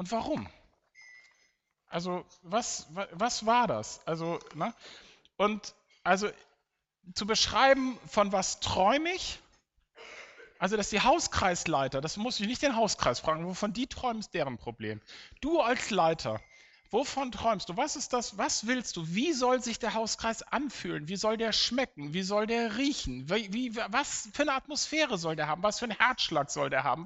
Und warum? Also, was war das? Also, ne? Und also zu beschreiben, von was träume ich, also dass die Hauskreisleiter, das muss ich nicht den Hauskreis fragen, wovon die träumen, ist deren Problem. Du als Leiter, wovon träumst du? Was ist das? Was willst du? Wie soll sich der Hauskreis anfühlen? Wie soll der schmecken? Wie soll der riechen? Was für eine Atmosphäre soll der haben? Was für einen Herzschlag soll der haben?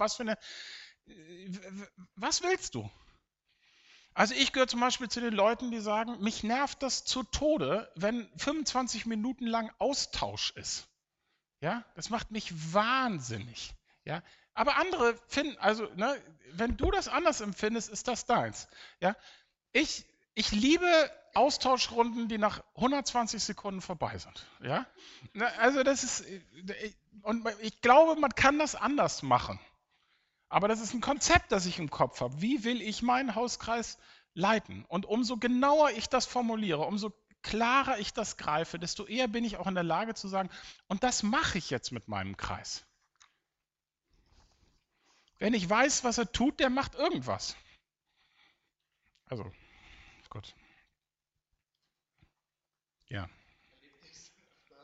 Was willst du? Also ich gehöre zum Beispiel zu den Leuten, die sagen, mich nervt das zu Tode, wenn 25 Minuten lang Austausch ist. Ja, das macht mich wahnsinnig. Ja, aber andere finden, also, ne, wenn du das anders empfindest, ist das deins. Ja, ich liebe Austauschrunden, die nach 120 Sekunden vorbei sind. Ja, also das ist, und ich glaube, man kann das anders machen. Aber das ist ein Konzept, das ich im Kopf habe. Wie will ich meinen Hauskreis leiten? Und umso genauer ich das formuliere, umso klarer ich das greife, desto eher bin ich auch in der Lage zu sagen, und das mache ich jetzt mit meinem Kreis. Wenn ich weiß, was er tut, der macht irgendwas. Also, gut. Ja. Erlebt ihr es öfter,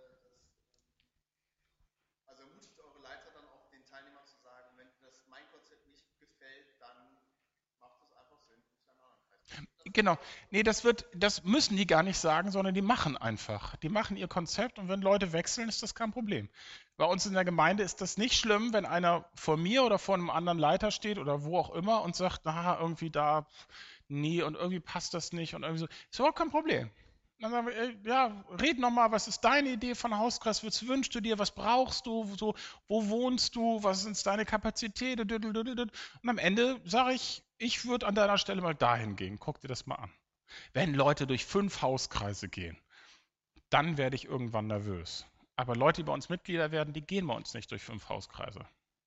also ermutigt eure Leiter dann auch den Teilnehmern zu sagen, wenn dir das mein Konzept nicht gefällt, dann macht es einfach Sinn, du musst einen anderen Kreis. Passiert das Genau. öfter? Nee, das müssen die gar nicht sagen, sondern die machen einfach. Die machen ihr Konzept und wenn Leute wechseln, ist das kein Problem. Bei uns in der Gemeinde ist das nicht schlimm, wenn einer vor mir oder vor einem anderen Leiter steht oder wo auch immer und sagt, na, irgendwie da, nee, und irgendwie passt das nicht und irgendwie so. Ist überhaupt kein Problem. Dann sagen wir, ja, red nochmal, was ist deine Idee von Hauskreis? Was wünschst du dir? Was brauchst du? So, wo wohnst du? Was sind deine Kapazitäten? Und am Ende sage ich, ich würde an deiner Stelle mal dahin gehen. Guck dir das mal an. Wenn Leute durch 5 Hauskreise gehen, dann werde ich irgendwann nervös. Aber Leute, die bei uns Mitglieder werden, die gehen bei uns nicht durch 5 Hauskreise.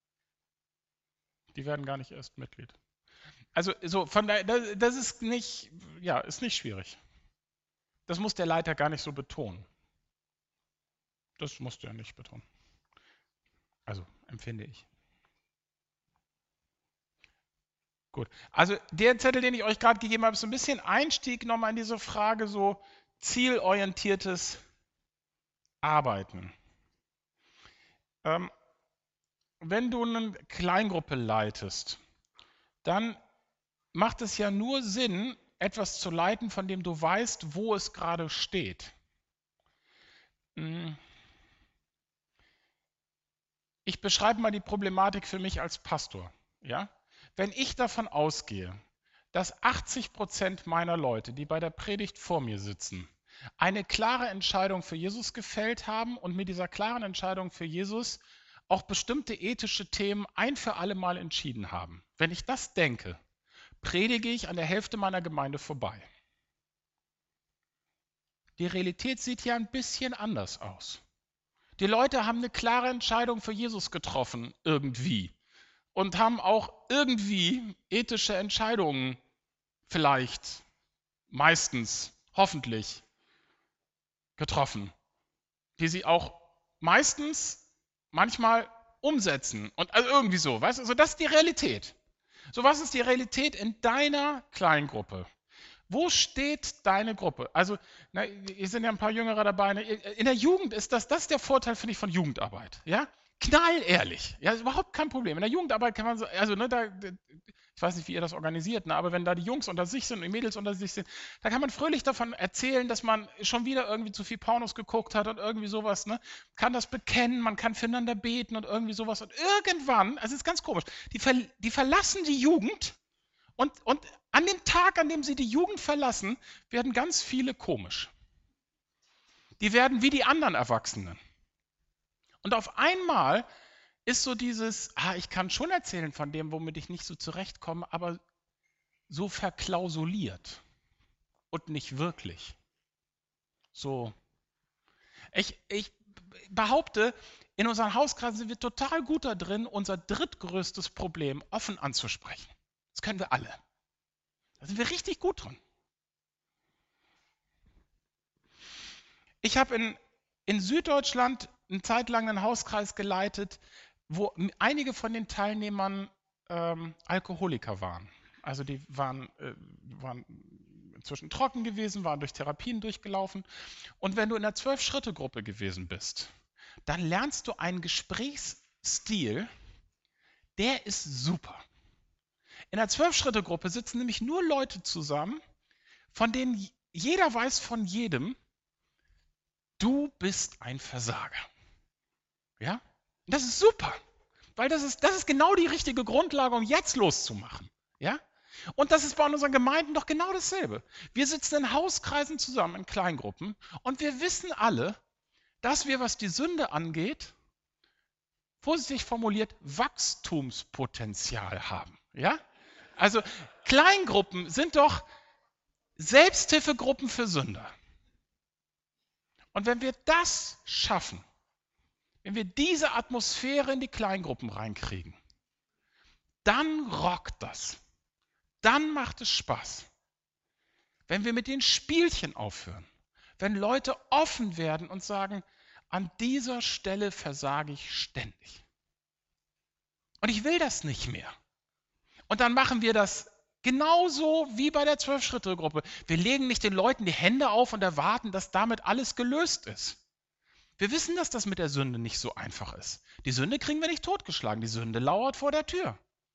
Die werden gar nicht erst Mitglied. Also so von daher, das ist nicht, ja, ist nicht schwierig. Das muss der Leiter gar nicht so betonen. Das muss der nicht betonen. Also empfinde ich. Gut. Also der Zettel, den ich euch gerade gegeben habe, ist so ein bisschen Einstieg nochmal in diese Frage, so zielorientiertes Arbeiten. Ähm, Wenn du eine Kleingruppe leitest, dann macht es ja nur Sinn, etwas zu leiten, von dem du weißt, wo es gerade steht. Hm, ich beschreibe mal die Problematik für mich als Pastor. Ja? Wenn ich davon ausgehe, dass 80% meiner Leute, die bei der Predigt vor mir sitzen, eine klare Entscheidung für Jesus gefällt haben und mit dieser klaren Entscheidung für Jesus auch bestimmte ethische Themen ein für alle Mal entschieden haben. Wenn ich das denke, predige ich an der Hälfte meiner Gemeinde vorbei. Die Realität sieht ja ein bisschen anders aus. Die Leute haben eine klare Entscheidung für Jesus getroffen, irgendwie. Und haben auch irgendwie ethische Entscheidungen vielleicht, meistens, hoffentlich, getroffen, die sie auch meistens, manchmal umsetzen. Und also irgendwie so, weißt du, also das ist die Realität. So, was ist die Realität in deiner Kleingruppe? Wo steht deine Gruppe? Also, na, hier sind ja ein paar Jüngere dabei. Ne? In der Jugend ist das ist der Vorteil, finde ich, von Jugendarbeit. Ja? Knallehrlich. Ja, ist überhaupt kein Problem. In der Jugendarbeit kann man so, also, ne, ich weiß nicht, wie ihr das organisiert, ne, aber wenn da die Jungs unter sich sind und die Mädels unter sich sind, da kann man fröhlich davon erzählen, dass man schon wieder irgendwie zu viel Pornos geguckt hat und irgendwie sowas, ne? Kann das bekennen, man kann füreinander beten und irgendwie sowas. Und irgendwann, also es ist ganz komisch, die verlassen die Jugend und an dem Tag, an dem sie die Jugend verlassen, werden ganz viele komisch. Die werden wie die anderen Erwachsenen. Und auf einmal ist so dieses, ich kann schon erzählen von dem, womit ich nicht so zurechtkomme, aber so verklausuliert und nicht wirklich. So. Ich behaupte, in unseren Hauskreisen sind wir total gut da drin, unser drittgrößtes Problem offen anzusprechen. Das können wir alle. Da sind wir richtig gut drin. Ich habe in Süddeutschland eine Zeit lang einen Hauskreis geleitet, wo einige von den Teilnehmern Alkoholiker waren. Also die waren inzwischen trocken gewesen, waren durch Therapien durchgelaufen. Und wenn du in der 12-Schritte-Gruppe gewesen bist, dann lernst du einen Gesprächsstil, der ist super. In der 12-Schritte-Gruppe sitzen nämlich nur Leute zusammen, von denen jeder weiß von jedem, du bist ein Versager. Ja? Das ist super, weil das ist genau die richtige Grundlage, um jetzt loszumachen. Ja? Und das ist bei unseren Gemeinden doch genau dasselbe. Wir sitzen in Hauskreisen zusammen, in Kleingruppen, und wir wissen alle, dass wir, was die Sünde angeht, vorsichtig formuliert, Wachstumspotenzial haben. Ja? Also Kleingruppen sind doch Selbsthilfegruppen für Sünder. Und wenn wir das schaffen, wenn wir diese Atmosphäre in die Kleingruppen reinkriegen, dann rockt das. Dann macht es Spaß. Wenn wir mit den Spielchen aufhören, wenn Leute offen werden und sagen, an dieser Stelle versage ich ständig. Und ich will das nicht mehr. Und dann machen wir das genauso wie bei der 12-Schritte-Gruppe. Wir legen nicht den Leuten die Hände auf und erwarten, dass damit alles gelöst ist. Wir wissen, dass das mit der Sünde nicht so einfach ist. Die Sünde kriegen wir nicht totgeschlagen. Die Sünde lauert vor der Tür.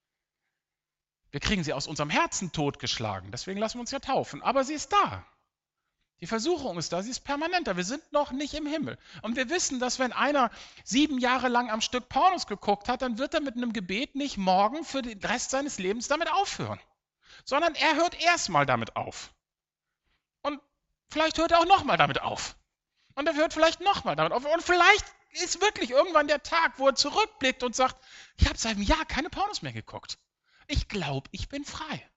Wir kriegen sie aus unserem Herzen totgeschlagen. Deswegen lassen wir uns ja taufen. Aber sie ist da. Die Versuchung ist da, sie ist permanenter. Wir sind noch nicht im Himmel. Und wir wissen, dass wenn einer 7 Jahre lang am Stück Pornos geguckt hat, dann wird er mit einem Gebet nicht morgen für den Rest seines Lebens damit aufhören. Sondern er hört erstmal damit auf. Und vielleicht hört er auch nochmal damit auf. Und er hört vielleicht nochmal damit auf. Und vielleicht ist wirklich irgendwann der Tag, wo er zurückblickt und sagt, ich habe seit einem Jahr keine Pornos mehr geguckt. Ich glaube, ich bin frei.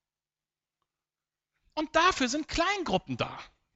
Und dafür sind Kleingruppen da.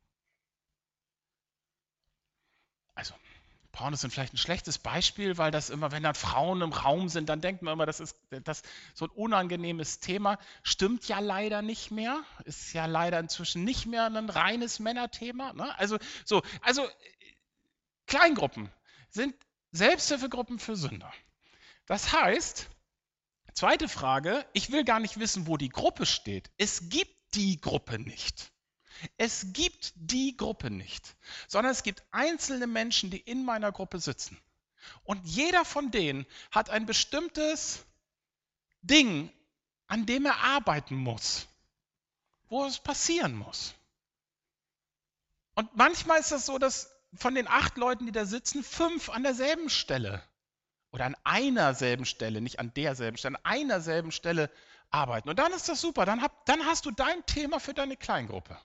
Also, Pornos sind vielleicht ein schlechtes Beispiel, weil das immer, wenn dann Frauen im Raum sind, dann denkt man immer, das ist so ein unangenehmes Thema. Stimmt ja leider nicht mehr. Ist ja leider inzwischen nicht mehr ein reines Männerthema. Ne? Also Kleingruppen sind Selbsthilfegruppen für Sünder. Das heißt, zweite Frage, ich will gar nicht wissen, wo die Gruppe steht. Es gibt die Gruppe nicht. Es gibt die Gruppe nicht, sondern es gibt einzelne Menschen, die in meiner Gruppe sitzen. Und jeder von denen hat ein bestimmtes Ding, an dem er arbeiten muss, wo es passieren muss. Und manchmal ist das so, dass von den 8 Leuten, die da sitzen, 5 an derselben Stelle oder an einer selben Stelle, nicht an derselben Stelle, an einer selben Stelle arbeiten. Und dann ist das super, dann hast du dein Thema für deine Kleingruppe.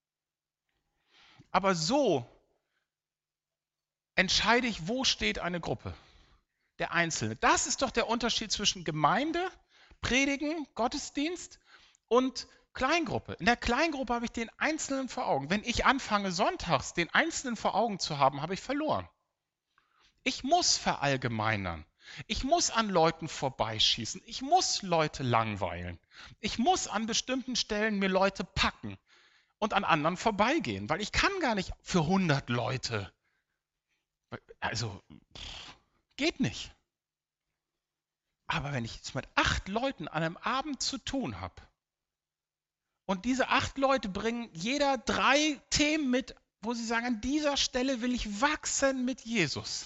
Aber so entscheide ich, wo steht eine Gruppe. Der Einzelne. Das ist doch der Unterschied zwischen Gemeinde, Predigen, Gottesdienst und Kleingruppe. In der Kleingruppe habe ich den Einzelnen vor Augen. Wenn ich anfange, sonntags den Einzelnen vor Augen zu haben, habe ich verloren. Ich muss verallgemeinern. Ich muss an Leuten vorbeischießen. Ich muss Leute langweilen. Ich muss an bestimmten Stellen mir Leute packen und an anderen vorbeigehen, weil ich kann gar nicht für 100 Leute. Also, geht nicht. Aber wenn ich jetzt mit 8 Leuten an einem Abend zu tun habe und diese 8 Leute bringen jeder 3 Themen mit, wo sie sagen, an dieser Stelle will ich wachsen mit Jesus,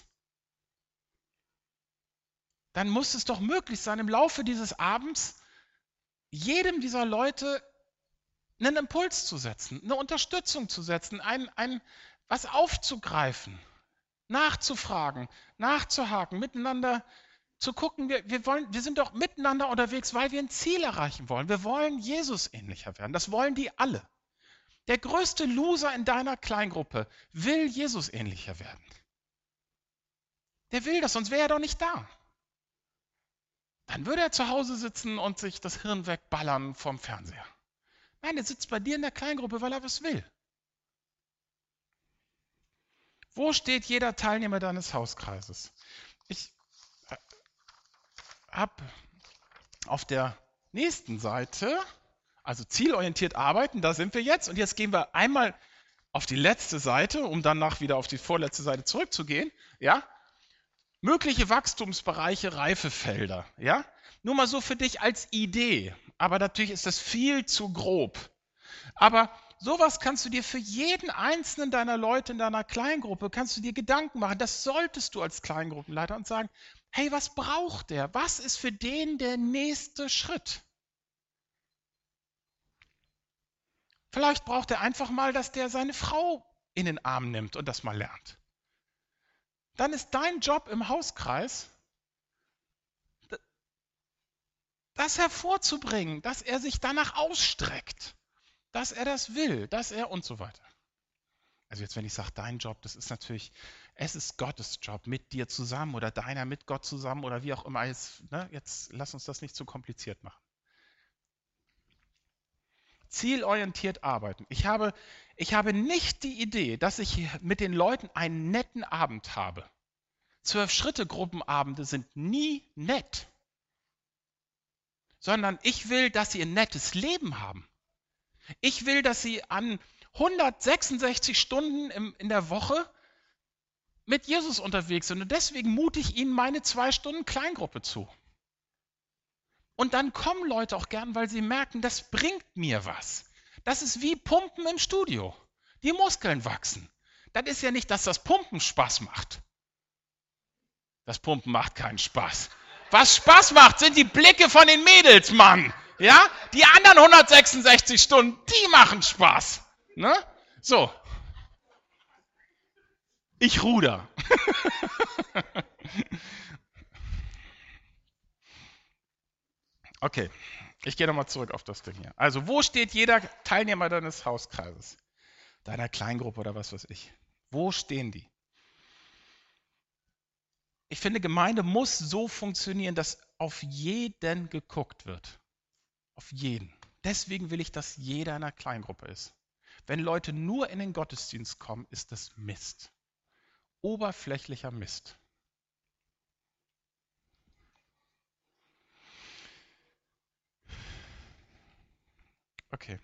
dann muss es doch möglich sein, im Laufe dieses Abends jedem dieser Leute einen Impuls zu setzen, eine Unterstützung zu setzen, was aufzugreifen, nachzufragen, nachzuhaken, miteinander zu gucken. Wir sind doch miteinander unterwegs, weil wir ein Ziel erreichen wollen. Wir wollen Jesus ähnlicher werden. Das wollen die alle. Der größte Loser in deiner Kleingruppe will Jesus ähnlicher werden. Der will das, sonst wäre er doch nicht da. Dann würde er zu Hause sitzen und sich das Hirn wegballern vom Fernseher. Nein, er sitzt bei dir in der Kleingruppe, weil er was will. Wo steht jeder Teilnehmer deines Hauskreises? Ich habe auf der nächsten Seite, also zielorientiert arbeiten, da sind wir jetzt. Und jetzt gehen wir einmal auf die letzte Seite, um danach wieder auf die vorletzte Seite zurückzugehen. Ja? Mögliche Wachstumsbereiche, Reifefelder. Ja? Nur mal so für dich als Idee. Aber natürlich ist das viel zu grob. Aber sowas kannst du dir für jeden einzelnen deiner Leute in deiner Kleingruppe, kannst du dir Gedanken machen. Das solltest du als Kleingruppenleiter und sagen, hey, was braucht der? Was ist für den der nächste Schritt? Vielleicht braucht er einfach mal, dass der seine Frau in den Arm nimmt und das mal lernt. Dann ist dein Job im Hauskreis, das hervorzubringen, dass er sich danach ausstreckt, dass er das will, dass er und so weiter. Also jetzt, wenn ich sage, dein Job, das ist natürlich, es ist Gottes Job mit dir zusammen oder deiner mit Gott zusammen oder wie auch immer. Jetzt lass uns das nicht zu kompliziert machen. Zielorientiert arbeiten. Ich habe nicht die Idee, dass ich mit den Leuten einen netten Abend habe. 12-Schritte-Gruppenabende sind nie nett. Sondern ich will, dass sie ein nettes Leben haben. Ich will, dass sie an 166 Stunden in der Woche mit Jesus unterwegs sind. Und deswegen mute ich ihnen meine 2 Stunden Kleingruppe zu. Und dann kommen Leute auch gern, weil sie merken, das bringt mir was. Das ist wie Pumpen im Studio. Die Muskeln wachsen. Das ist ja nicht, dass das Pumpen Spaß macht. Das Pumpen macht keinen Spaß. Was Spaß macht, sind die Blicke von den Mädels, Mann. Ja? Die anderen 166 Stunden, die machen Spaß. Ne? So. Ich ruder. Okay, ich gehe nochmal zurück auf das Ding hier. Also, wo steht jeder Teilnehmer deines Hauskreises? Deiner Kleingruppe oder was weiß ich. Wo stehen die? Ich finde, Gemeinde muss so funktionieren, dass auf jeden geguckt wird. Auf jeden. Deswegen will ich, dass jeder in einer Kleingruppe ist. Wenn Leute nur in den Gottesdienst kommen, ist das Mist. Oberflächlicher Mist. Okay.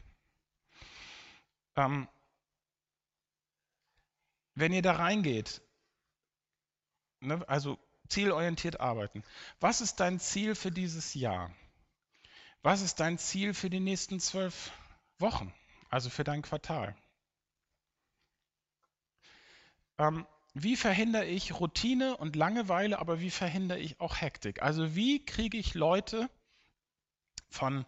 Wenn ihr da reingeht, ne, also zielorientiert arbeiten. Was ist dein Ziel für dieses Jahr? Was ist dein Ziel für die nächsten 12 Wochen? Also für dein Quartal? Wie verhindere ich Routine und Langeweile, aber wie verhindere ich auch Hektik? Also wie kriege ich Leute von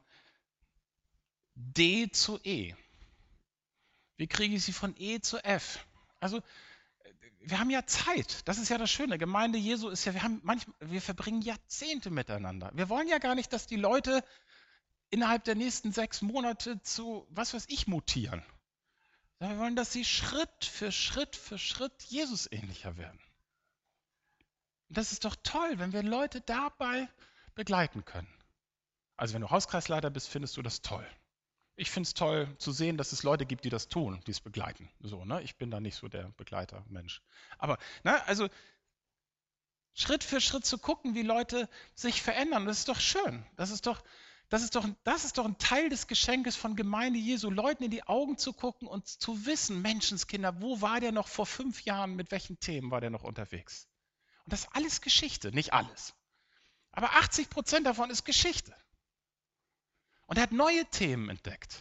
D zu E? Wie kriege ich sie von E zu F? Also wir haben ja Zeit. Das ist ja das Schöne. Gemeinde Jesu ist ja, wir verbringen Jahrzehnte miteinander. Wir wollen ja gar nicht, dass die Leute innerhalb der nächsten 6 Monate zu, was weiß ich, mutieren. Wir wollen, dass sie Schritt für Schritt für Schritt Jesus ähnlicher werden. Und das ist doch toll, wenn wir Leute dabei begleiten können. Also wenn du Hauskreisleiter bist, findest du das toll. Ich finde es toll zu sehen, dass es Leute gibt, die das tun, die es begleiten. So, ne? Ich bin da nicht so der Begleitermensch. Aber, also Schritt für Schritt zu gucken, wie Leute sich verändern, das ist doch schön. Das ist doch ein Teil des Geschenkes von Gemeinde Jesu, Leuten in die Augen zu gucken und zu wissen, Menschenskinder, wo war der noch vor 5 Jahren, mit welchen Themen war der noch unterwegs? Und das ist alles Geschichte, nicht alles. Aber 80% davon ist Geschichte. Und er hat neue Themen entdeckt.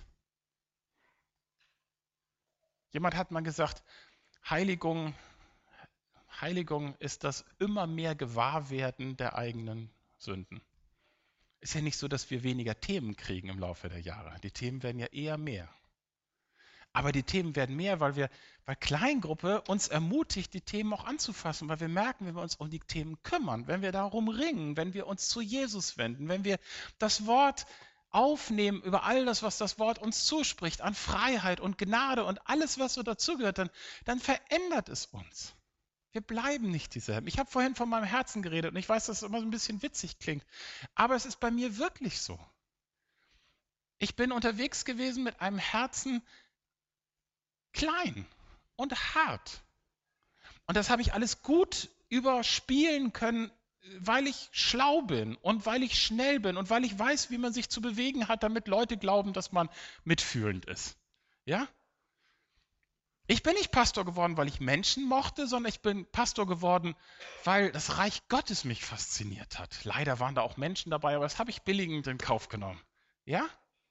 Jemand hat mal gesagt, Heiligung ist das immer mehr Gewahrwerden der eigenen Sünden. Ist ja nicht so, dass wir weniger Themen kriegen im Laufe der Jahre. Die Themen werden ja eher mehr. Aber die Themen werden mehr, weil Kleingruppe uns ermutigt, die Themen auch anzufassen, weil wir merken, wenn wir uns um die Themen kümmern, wenn wir darum ringen, wenn wir uns zu Jesus wenden, wenn wir das Wort aufnehmen über all das, was das Wort uns zuspricht, an Freiheit und Gnade und alles, was so dazugehört, dann verändert es uns. Wir bleiben nicht dieselben. Ich habe vorhin von meinem Herzen geredet und ich weiß, dass es immer so ein bisschen witzig klingt, aber es ist bei mir wirklich so. Ich bin unterwegs gewesen mit einem Herzen klein und hart. Und das habe ich alles gut überspielen können, weil ich schlau bin und weil ich schnell bin und weil ich weiß, wie man sich zu bewegen hat, damit Leute glauben, dass man mitfühlend ist. Ja? Ich bin nicht Pastor geworden, weil ich Menschen mochte, sondern ich bin Pastor geworden, weil das Reich Gottes mich fasziniert hat. Leider waren da auch Menschen dabei, aber das habe ich billigend in Kauf genommen. Ja?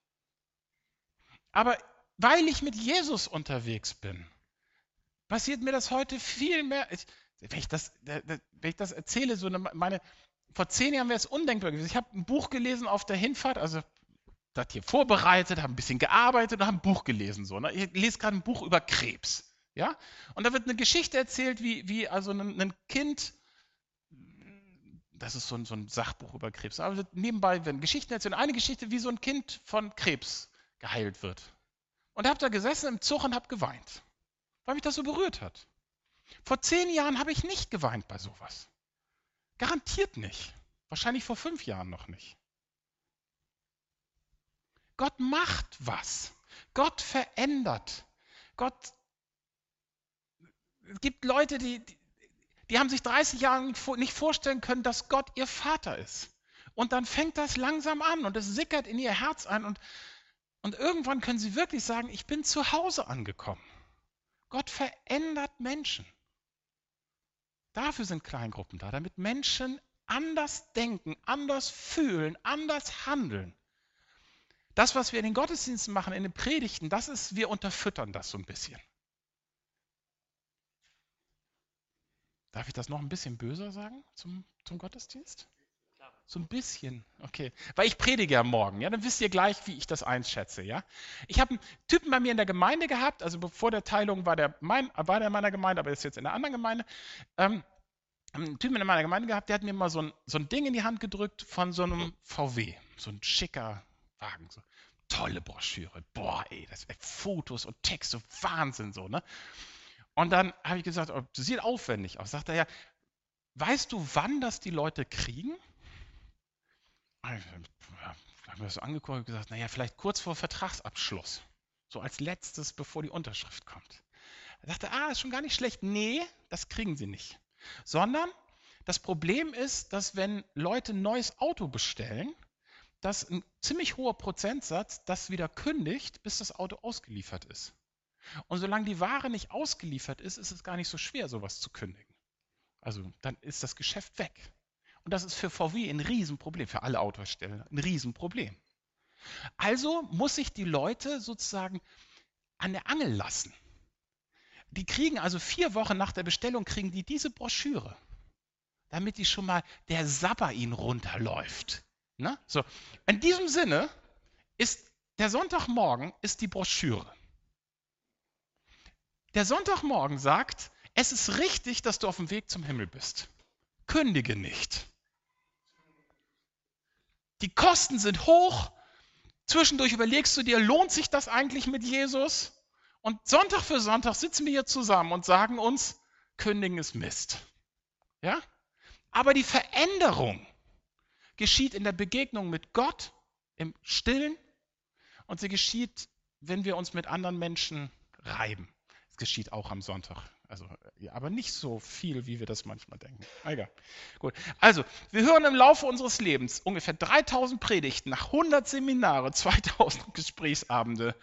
Aber weil ich mit Jesus unterwegs bin, passiert mir das heute viel mehr. Wenn ich das erzähle, vor 10 Jahren wäre es undenkbar gewesen. Ich habe ein Buch gelesen auf der Hinfahrt, also das hier vorbereitet, habe ein bisschen gearbeitet und habe ein Buch gelesen. So, ne? Ich lese gerade ein Buch über Krebs. Ja? Und da wird eine Geschichte erzählt, wie also ein Kind, das ist so ein Sachbuch über Krebs, aber nebenbei werden Geschichten erzählt. Eine Geschichte, wie so ein Kind von Krebs geheilt wird. Und ich habe da gesessen im Zug und habe geweint, weil mich das so berührt hat. Vor 10 Jahren habe ich nicht geweint bei sowas. Garantiert nicht. Wahrscheinlich vor 5 Jahren noch nicht. Gott macht was. Gott verändert. Es gibt Leute, die haben sich 30 Jahre nicht vorstellen können, dass Gott ihr Vater ist. Und dann fängt das langsam an und es sickert in ihr Herz ein und irgendwann können sie wirklich sagen, ich bin zu Hause angekommen. Gott verändert Menschen. Dafür sind Kleingruppen da, damit Menschen anders denken, anders fühlen, anders handeln. Das, was wir in den Gottesdiensten machen, in den Predigten, wir unterfüttern das so ein bisschen. Darf ich das noch ein bisschen böser sagen zum Gottesdienst? So ein bisschen, okay. Weil ich predige ja morgen, ja, dann wisst ihr gleich, wie ich das einschätze, ja. Ich habe einen Typen bei mir in der Gemeinde gehabt, also bevor der Teilung war der in meiner Gemeinde, aber ist jetzt in einer anderen Gemeinde. Einen Typen in meiner Gemeinde gehabt, der hat mir mal so ein Ding in die Hand gedrückt von so einem VW, so ein schicker Wagen, so tolle Broschüre, boah, ey, das Fotos und Texte, Wahnsinn so, ne? Und dann habe ich gesagt, oh, das sieht aufwendig aus. Sagt er, ja, weißt du, wann das die Leute kriegen? Ich habe mir das so angeguckt und gesagt, naja, vielleicht kurz vor Vertragsabschluss. So als letztes, bevor die Unterschrift kommt. Er sagte, ist schon gar nicht schlecht. Nee, das kriegen sie nicht. Sondern das Problem ist, dass wenn Leute ein neues Auto bestellen, dass ein ziemlich hoher Prozentsatz das wieder kündigt, bis das Auto ausgeliefert ist. Und solange die Ware nicht ausgeliefert ist, ist es gar nicht so schwer, sowas zu kündigen. Also dann ist das Geschäft weg. Und das ist für VW ein Riesenproblem, für alle Autohersteller ein Riesenproblem. Also muss ich die Leute sozusagen an der Angel lassen. Die kriegen also 4 Wochen nach der Bestellung, kriegen die diese Broschüre, damit die schon mal der Sabber ihnen runterläuft. Ne? So. In diesem Sinne ist der Sonntagmorgen ist die Broschüre. Der Sonntagmorgen sagt, es ist richtig, dass du auf dem Weg zum Himmel bist. Kündige nicht. Die Kosten sind hoch. Zwischendurch überlegst du dir, lohnt sich das eigentlich mit Jesus? Und Sonntag für Sonntag sitzen wir hier zusammen und sagen uns, kündigen ist Mist. Ja? Aber die Veränderung geschieht in der Begegnung mit Gott, im Stillen, und sie geschieht, wenn wir uns mit anderen Menschen reiben. Es geschieht auch am Sonntag. Also, ja, aber nicht so viel, wie wir das manchmal denken. Egal. Gut. Also, wir hören im Laufe unseres Lebens ungefähr 3000 Predigten, nach 100 Seminare, 2000 Gesprächsabende.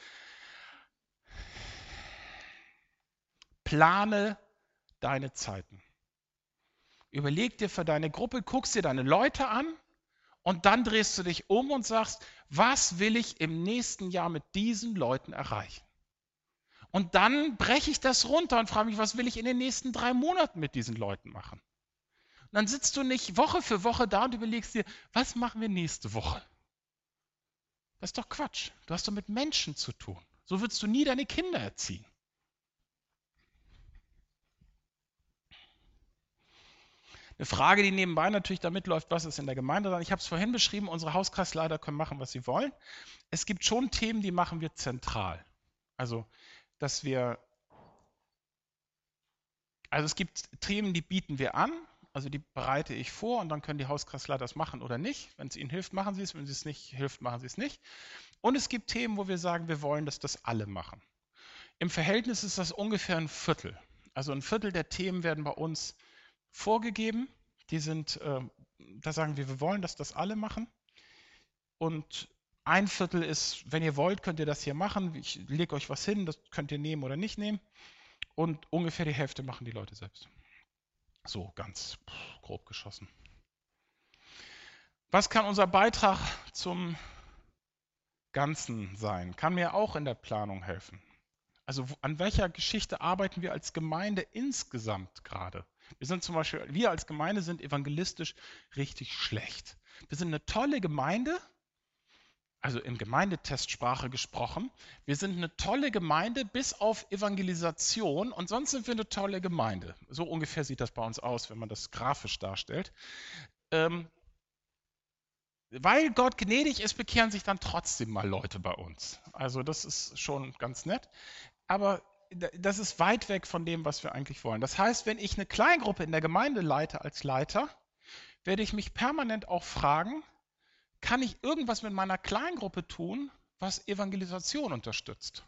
Plane deine Zeiten. Überleg dir für deine Gruppe, guckst dir deine Leute an und dann drehst du dich um und sagst, was will ich im nächsten Jahr mit diesen Leuten erreichen? Und dann breche ich das runter und frage mich, was will ich in den nächsten 3 Monaten mit diesen Leuten machen? Und dann sitzt du nicht Woche für Woche da und überlegst dir, was machen wir nächste Woche? Das ist doch Quatsch. Du hast doch mit Menschen zu tun. So würdest du nie deine Kinder erziehen. Eine Frage, die nebenbei natürlich damit läuft, was ist in der Gemeinde dran. Ich habe es vorhin beschrieben, unsere Hauskreisleiter können machen, was sie wollen. Es gibt schon Themen, die machen wir zentral. Also es gibt Themen, die bieten wir an, also die bereite ich vor und dann können die Hauskreisleiter das machen oder nicht. Wenn es ihnen hilft, machen sie es, wenn es nicht hilft, machen sie es nicht. Und es gibt Themen, wo wir sagen, wir wollen, dass das alle machen. Im Verhältnis ist das ungefähr ein Viertel. Also ein Viertel der Themen werden bei uns vorgegeben. Die sind, da sagen wir wollen, dass das alle machen. Und ein Viertel ist, wenn ihr wollt, könnt ihr das hier machen. Ich lege euch was hin, das könnt ihr nehmen oder nicht nehmen. Und ungefähr die Hälfte machen die Leute selbst. So ganz grob geschossen. Was kann unser Beitrag zum Ganzen sein, kann mir auch in der Planung helfen. Also an welcher Geschichte arbeiten wir als Gemeinde insgesamt gerade? Wir als Gemeinde sind evangelistisch richtig schlecht. Wir sind eine tolle Gemeinde, also in Gemeindetestsprache gesprochen. Wir sind eine tolle Gemeinde bis auf Evangelisation und sonst sind wir eine tolle Gemeinde. So ungefähr sieht das bei uns aus, wenn man das grafisch darstellt. Ähm, Weil Gott gnädig ist, bekehren sich dann trotzdem mal Leute bei uns. Also das ist schon ganz nett. Aber das ist weit weg von dem, was wir eigentlich wollen. Das heißt, wenn ich eine Kleingruppe in der Gemeinde leite als Leiter, werde ich mich permanent auch fragen, kann ich irgendwas mit meiner Kleingruppe tun, was Evangelisation unterstützt?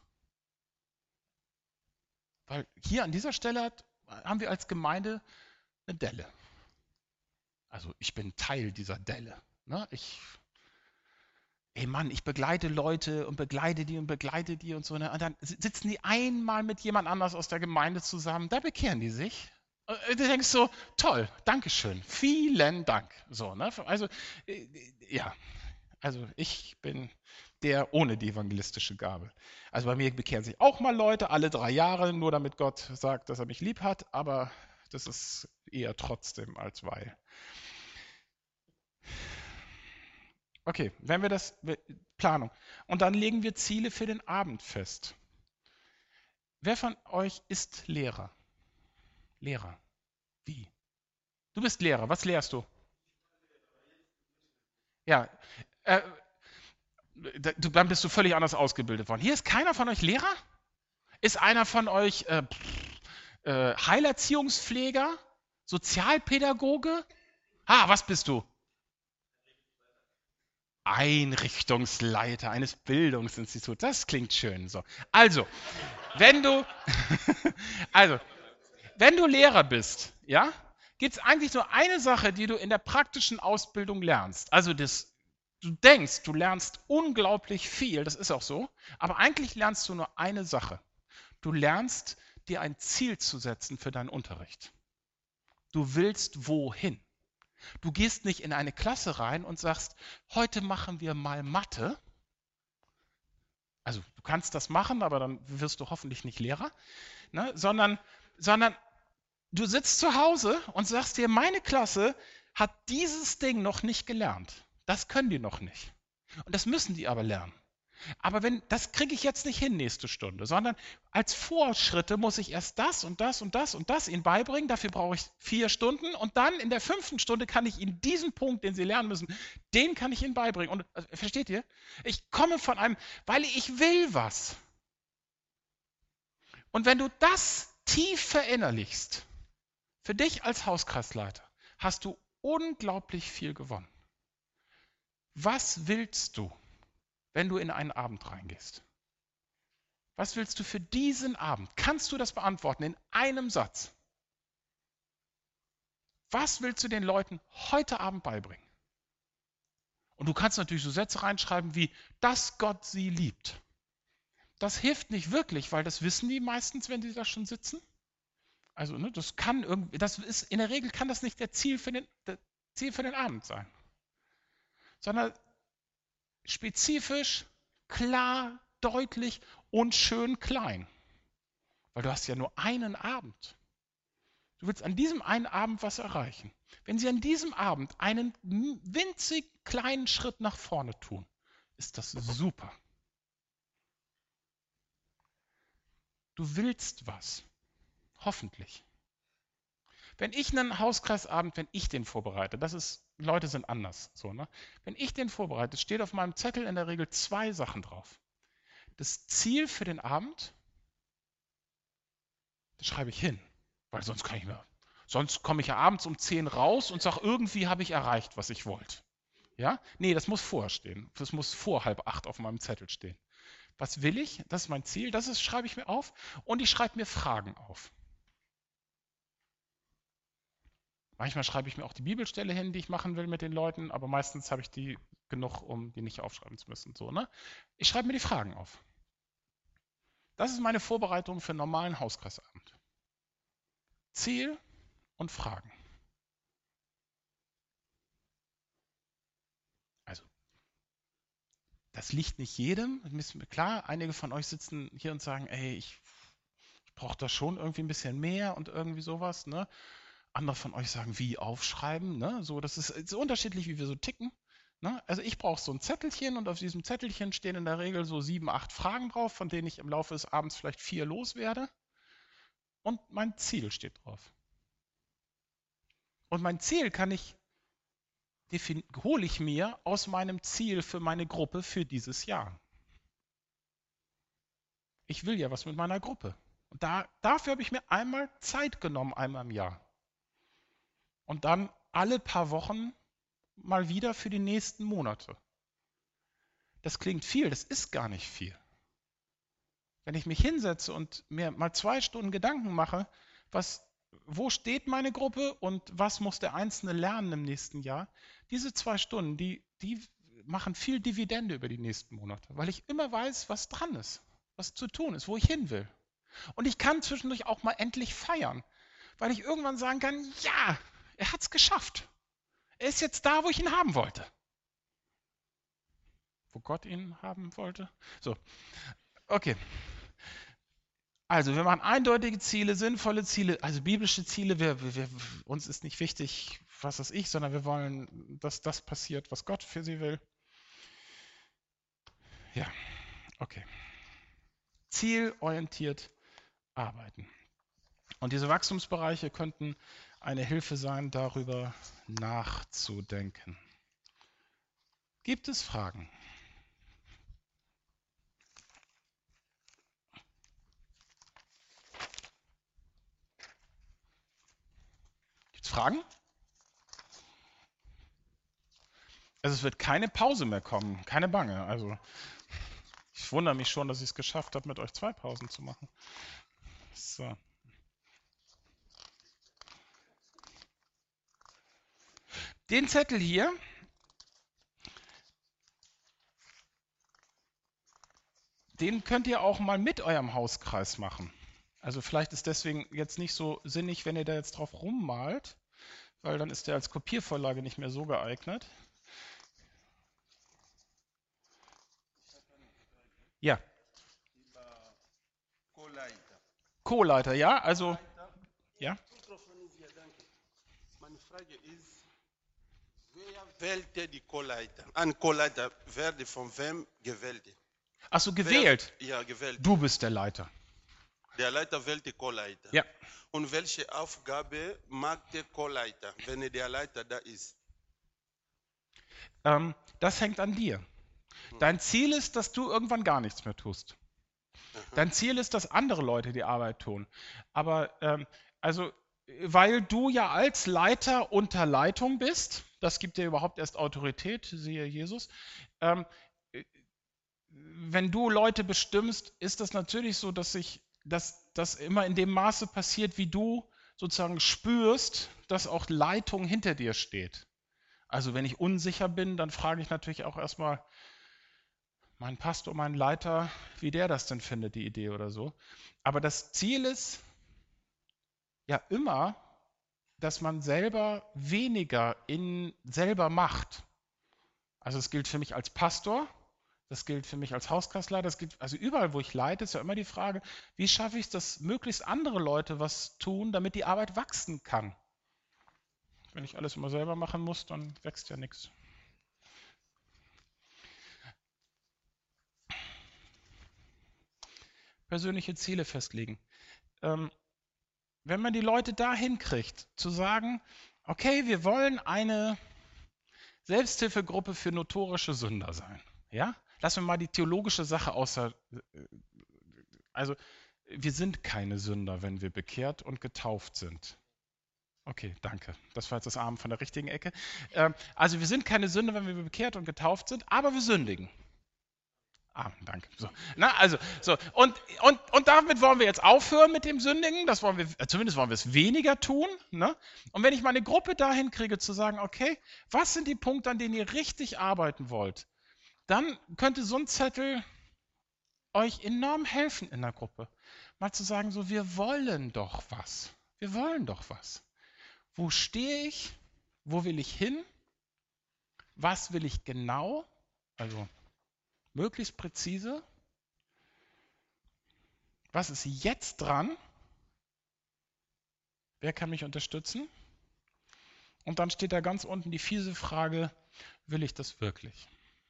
Weil hier an dieser Stelle haben wir als Gemeinde eine Delle. Also ich bin Teil dieser Delle. Ne? Ey Mann, ich begleite Leute und begleite die und so. Ne? Und dann sitzen die einmal mit jemand anders aus der Gemeinde zusammen, da bekehren die sich. Du denkst so, toll, Dankeschön, vielen Dank. So, ne? Also, ja, also ich bin der ohne die evangelistische Gabe. Also bei mir bekehren sich auch mal Leute alle 3 Jahre, nur damit Gott sagt, dass er mich lieb hat, aber das ist eher trotzdem als weil. Okay, wenn wir das, Planung. Und dann legen wir Ziele für den Abend fest. Wer von euch ist Lehrer? Lehrer. Wie? Du bist Lehrer. Was lehrst du? Ja, äh, dann bist du völlig anders ausgebildet worden. Hier ist keiner von euch Lehrer? Ist einer von euch Heilerziehungspfleger? Sozialpädagoge? Ah, was bist du? Einrichtungsleiter eines Bildungsinstituts. Das klingt schön so. Also, wenn du, also, wenn du Lehrer bist, ja, gibt es eigentlich nur eine Sache, die du in der praktischen Ausbildung lernst. Also du denkst, du lernst unglaublich viel, das ist auch so, aber eigentlich lernst du nur eine Sache. Du lernst, dir ein Ziel zu setzen für deinen Unterricht. Du willst wohin. Du gehst nicht in eine Klasse rein und sagst, heute machen wir mal Mathe. Also du kannst das machen, aber dann wirst du hoffentlich nicht Lehrer, ne? Sondern du sitzt zu Hause und sagst dir, meine Klasse hat dieses Ding noch nicht gelernt. Das können die noch nicht. Und das müssen die aber lernen. Aber das kriege ich jetzt nicht hin nächste Stunde, sondern als Vorschritte muss ich erst das und das und das und das ihnen beibringen. Dafür brauche ich 4 Stunden und dann in der 5. Stunde kann ich ihnen diesen Punkt, den sie lernen müssen, den kann ich ihnen beibringen. Und versteht ihr? Ich komme von weil ich will was. Und wenn du das tief verinnerlichst, für dich als Hauskreisleiter, hast du unglaublich viel gewonnen. Was willst du, wenn du in einen Abend reingehst? Was willst du für diesen Abend? Kannst du das beantworten in einem Satz? Was willst du den Leuten heute Abend beibringen? Und du kannst natürlich so Sätze reinschreiben wie, dass Gott sie liebt. Das hilft nicht wirklich, weil das wissen die meistens, wenn die da schon sitzen. Also, ne, in der Regel kann das nicht das Ziel für den Abend sein. Sondern spezifisch, klar, deutlich und schön klein. Weil du hast ja nur einen Abend. Du willst an diesem einen Abend was erreichen. Wenn sie an diesem Abend einen winzig kleinen Schritt nach vorne tun, ist das super. Du willst was. Hoffentlich. Wenn ich den vorbereite, Leute sind anders, so, ne? Wenn ich den vorbereite, steht auf meinem Zettel in der Regel 2 Sachen drauf. Das Ziel für den Abend, das schreibe ich hin, weil sonst komme ich ja abends um 10 raus und sage, irgendwie habe ich erreicht, was ich wollte. Ja? Nee, das muss vorher stehen. Das muss vor 7:30 auf meinem Zettel stehen. Was will ich? Das ist mein Ziel, schreibe ich mir auf und ich schreibe mir Fragen auf. Manchmal schreibe ich mir auch die Bibelstelle hin, die ich machen will mit den Leuten, aber meistens habe ich die genug, um die nicht aufschreiben zu müssen. So, ne? Ich schreibe mir die Fragen auf. Das ist meine Vorbereitung für einen normalen Hauskreisabend. Ziel und Fragen. Also, Das liegt nicht jedem. Klar, einige von euch sitzen hier und sagen, ey, ich brauche da schon irgendwie ein bisschen mehr und irgendwie sowas. Ne? Andere von euch sagen, wie aufschreiben. Ne? So, das ist so unterschiedlich, wie wir so ticken. Ne? Also ich brauche so ein Zettelchen und auf diesem Zettelchen stehen in der Regel so 7, 8 Fragen drauf, von denen ich im Laufe des Abends vielleicht 4 loswerde. Und mein Ziel steht drauf. Und mein Ziel hole ich mir aus meinem Ziel für meine Gruppe für dieses Jahr. Ich will ja was mit meiner Gruppe. Und dafür habe ich mir einmal Zeit genommen, einmal im Jahr. Und dann alle paar Wochen mal wieder für die nächsten Monate. Das klingt viel, das ist gar nicht viel. Wenn ich mich hinsetze und mir mal 2 Stunden Gedanken mache, wo steht meine Gruppe und was muss der Einzelne lernen im nächsten Jahr, diese 2 Stunden, die machen viel Dividende über die nächsten Monate, weil ich immer weiß, was dran ist, was zu tun ist, wo ich hin will. Und ich kann zwischendurch auch mal endlich feiern, weil ich irgendwann sagen kann, ja, er hat es geschafft. Er ist jetzt da, wo ich ihn haben wollte. Wo Gott ihn haben wollte. So, okay. Also wir machen eindeutige Ziele, sinnvolle Ziele, also biblische Ziele. Uns ist nicht wichtig, was weiß ich, sondern wir wollen, dass das passiert, was Gott für sie will. Ja, okay. Zielorientiert arbeiten. Und diese Wachstumsbereiche könnten eine Hilfe sein, darüber nachzudenken. Gibt es Fragen? Gibt es Fragen? Also es wird keine Pause mehr kommen, keine Bange. Also ich wundere mich schon, dass ich es geschafft habe, mit euch 2 Pausen zu machen. So. Den Zettel hier, den könnt ihr auch mal mit eurem Hauskreis machen. Also vielleicht ist deswegen jetzt nicht so sinnig, wenn ihr da jetzt drauf rummalt, weil dann ist der als Kopiervorlage nicht mehr so geeignet. Ja. Co-Leiter, ja, also, ja. Meine Frage ist, wer wählt die Co-Leiter? Ein Co-Leiter werde von wem gewählt? Achso, gewählt. Ja, gewählt. Du bist der Leiter. Der Leiter wählt die Co-Leiter. Ja. Und welche Aufgabe macht der Co-Leiter, wenn der Leiter da ist? Das hängt an dir. Dein Ziel ist, dass du irgendwann gar nichts mehr tust. Dein Ziel ist, dass andere Leute die Arbeit tun. Aber weil du ja als Leiter unter Leitung bist, das gibt dir überhaupt erst Autorität, siehe Jesus. Wenn du Leute bestimmst, ist das natürlich so, dass das immer in dem Maße passiert, wie du sozusagen spürst, dass auch Leitung hinter dir steht. Also wenn ich unsicher bin, dann frage ich natürlich auch erstmal meinen Pastor, meinen Leiter, wie der das denn findet, die Idee oder so. Aber das Ziel ist ja immer, dass man selber weniger selber macht. Also es gilt für mich als Pastor, das gilt für mich als Hauskreisleiter, das gilt also überall, wo ich leite, ist ja immer die Frage, wie schaffe ich es, dass möglichst andere Leute was tun, damit die Arbeit wachsen kann. Wenn ich alles immer selber machen muss, dann wächst ja nichts. Persönliche Ziele festlegen. Wenn man die Leute dahin kriegt, zu sagen, okay, wir wollen eine Selbsthilfegruppe für notorische Sünder sein. Ja? Lassen wir mal die theologische Sache außer. Also, wir sind keine Sünder, wenn wir bekehrt und getauft sind. Okay, danke. Das war jetzt das Amen von der richtigen Ecke. Also, wir sind keine Sünder, wenn wir bekehrt und getauft sind, aber wir sündigen. Amen, danke. So. Und damit wollen wir jetzt aufhören mit dem Sündigen. Zumindest wollen wir es weniger tun. Ne? Und wenn ich meine Gruppe dahin kriege, zu sagen, okay, was sind die Punkte, an denen ihr richtig arbeiten wollt, dann könnte so ein Zettel euch enorm helfen in der Gruppe. Mal zu sagen, so, wir wollen doch was. Wir wollen doch was. Wo stehe ich? Wo will ich hin? Was will ich genau? Also möglichst präzise. Was ist jetzt dran? Wer kann mich unterstützen? Und dann steht da ganz unten die fiese Frage, will ich das wirklich?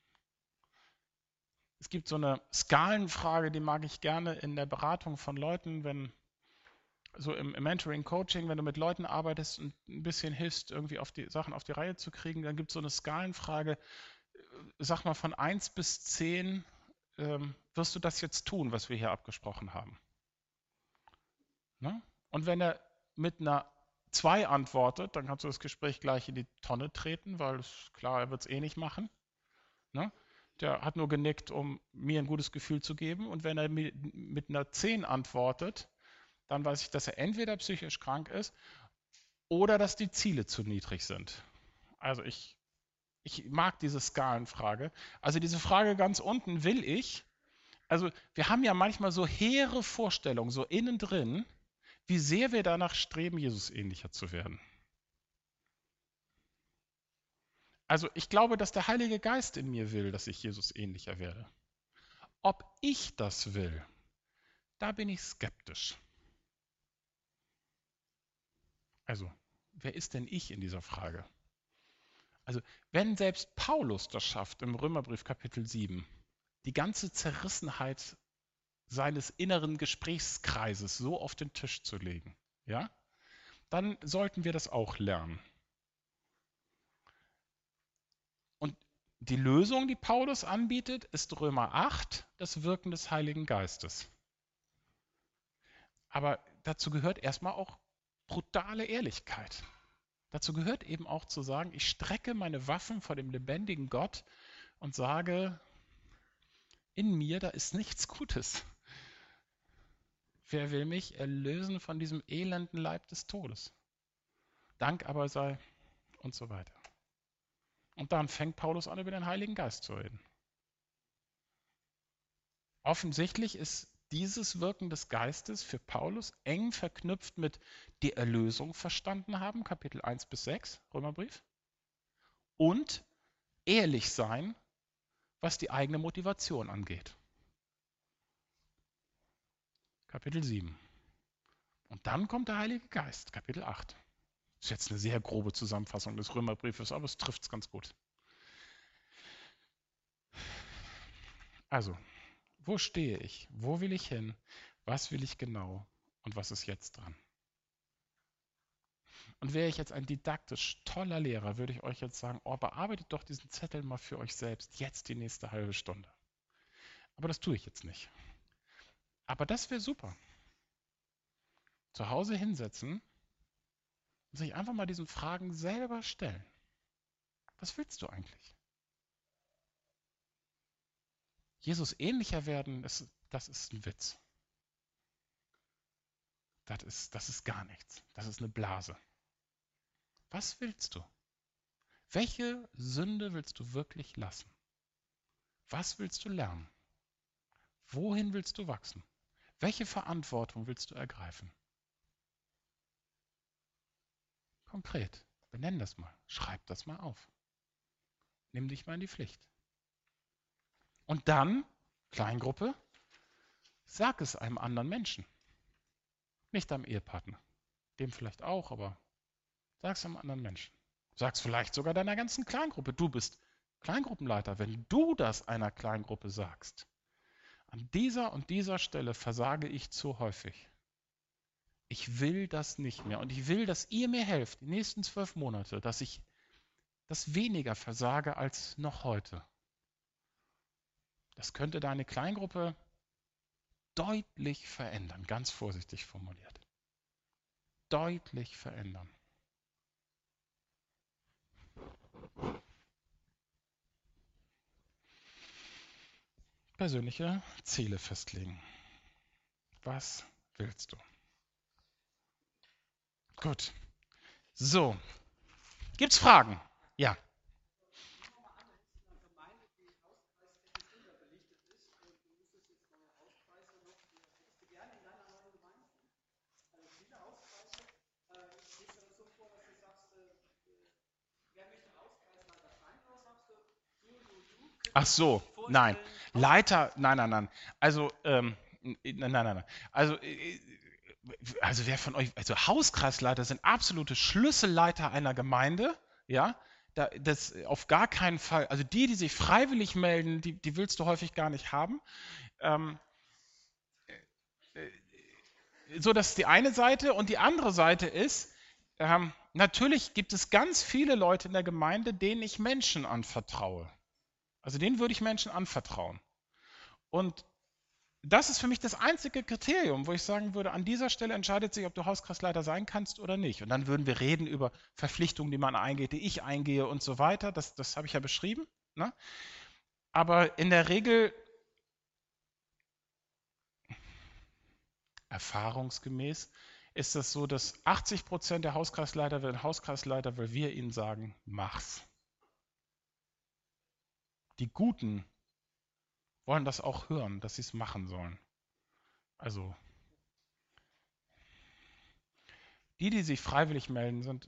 Es gibt so eine Skalenfrage, die mag ich gerne in der Beratung von Leuten, wenn so im Mentoring, Coaching, wenn du mit Leuten arbeitest und ein bisschen hilfst, irgendwie auf die Sachen auf die Reihe zu kriegen, dann gibt es so eine Skalenfrage, sag mal von 1 bis 10, wirst du das jetzt tun, was wir hier abgesprochen haben? Ne? Und wenn er mit einer 2 antwortet, dann kannst du das Gespräch gleich in die Tonne treten, weil es klar, er wird es eh nicht machen. Ne? Der hat nur genickt, um mir ein gutes Gefühl zu geben. Und wenn er mit einer 10 antwortet, dann weiß ich, dass er entweder psychisch krank ist oder dass die Ziele zu niedrig sind. Also ich mag diese Skalenfrage. Also diese Frage ganz unten, will ich? Also wir haben ja manchmal so hehre Vorstellungen, so innen drin, wie sehr wir danach streben, Jesus ähnlicher zu werden. Also ich glaube, dass der Heilige Geist in mir will, dass ich Jesus ähnlicher werde. Ob ich das will, da bin ich skeptisch. Also, wer ist denn ich in dieser Frage? Also, wenn selbst Paulus das schafft, im Römerbrief Kapitel 7, die ganze Zerrissenheit seines inneren Gesprächskreises so auf den Tisch zu legen, ja, dann sollten wir das auch lernen. Und die Lösung, die Paulus anbietet, ist Römer 8, das Wirken des Heiligen Geistes. Aber dazu gehört erstmal auch brutale Ehrlichkeit. Dazu gehört eben auch zu sagen, ich strecke meine Waffen vor dem lebendigen Gott und sage, in mir, da ist nichts Gutes. Wer will mich erlösen von diesem elenden Leib des Todes? Dank aber sei und so weiter. Und dann fängt Paulus an, über den Heiligen Geist zu reden. Offensichtlich ist dieses Wirken des Geistes für Paulus eng verknüpft mit die Erlösung verstanden haben, Kapitel 1 bis 6, Römerbrief, und ehrlich sein, was die eigene Motivation angeht. Kapitel 7. Und dann kommt der Heilige Geist, Kapitel 8. Das ist jetzt eine sehr grobe Zusammenfassung des Römerbriefes, aber es trifft es ganz gut. Also, wo stehe ich? Wo will ich hin? Was will ich genau? Und was ist jetzt dran? Und wäre ich jetzt ein didaktisch toller Lehrer, würde ich euch jetzt sagen, oh, bearbeitet doch diesen Zettel mal für euch selbst, jetzt die nächste halbe Stunde. Aber das tue ich jetzt nicht. Aber das wäre super. Zu Hause hinsetzen und sich einfach mal diesen Fragen selber stellen. Was willst du eigentlich? Jesus ähnlicher werden, das ist ein Witz. Das ist gar nichts. Das ist eine Blase. Was willst du? Welche Sünde willst du wirklich lassen? Was willst du lernen? Wohin willst du wachsen? Welche Verantwortung willst du ergreifen? Konkret, benenn das mal, schreib das mal auf. Nimm dich mal in die Pflicht. Und dann, Kleingruppe, sag es einem anderen Menschen. Nicht deinem Ehepartner. Dem vielleicht auch, aber sag es einem anderen Menschen. Sag es vielleicht sogar deiner ganzen Kleingruppe. Du bist Kleingruppenleiter. Wenn du das einer Kleingruppe sagst, an dieser und dieser Stelle versage ich zu häufig. Ich will das nicht mehr. Und ich will, dass ihr mir helft, die nächsten 12 Monate, dass ich das weniger versage als noch heute. Das könnte deine Kleingruppe deutlich verändern, ganz vorsichtig formuliert. Deutlich verändern. Persönliche Ziele festlegen. Was willst du? Gut. So. Gibt's Fragen? Ja. Ach so. Nein, nein. Also, nein. Also wer von euch, also Hauskreisleiter sind absolute Schlüsselleiter einer Gemeinde, ja, das auf gar keinen Fall, also die sich freiwillig melden, die willst du häufig gar nicht haben. Ähm, so, das ist die eine Seite und die andere Seite ist, natürlich gibt es ganz viele Leute in der Gemeinde, denen ich Menschen anvertraue. Also denen würde ich Menschen anvertrauen. Und das ist für mich das einzige Kriterium, wo ich sagen würde, an dieser Stelle entscheidet sich, ob du Hauskreisleiter sein kannst oder nicht. Und dann würden wir reden über Verpflichtungen, die man eingeht, die ich eingehe und so weiter. Das habe ich ja beschrieben. Ne? Aber in der Regel, erfahrungsgemäß, ist es so, dass 80% der Hauskreisleiter werden Hauskreisleiter, weil wir ihnen sagen, mach's. Die Guten wollen das auch hören, dass sie es machen sollen. Also die sich freiwillig melden, sind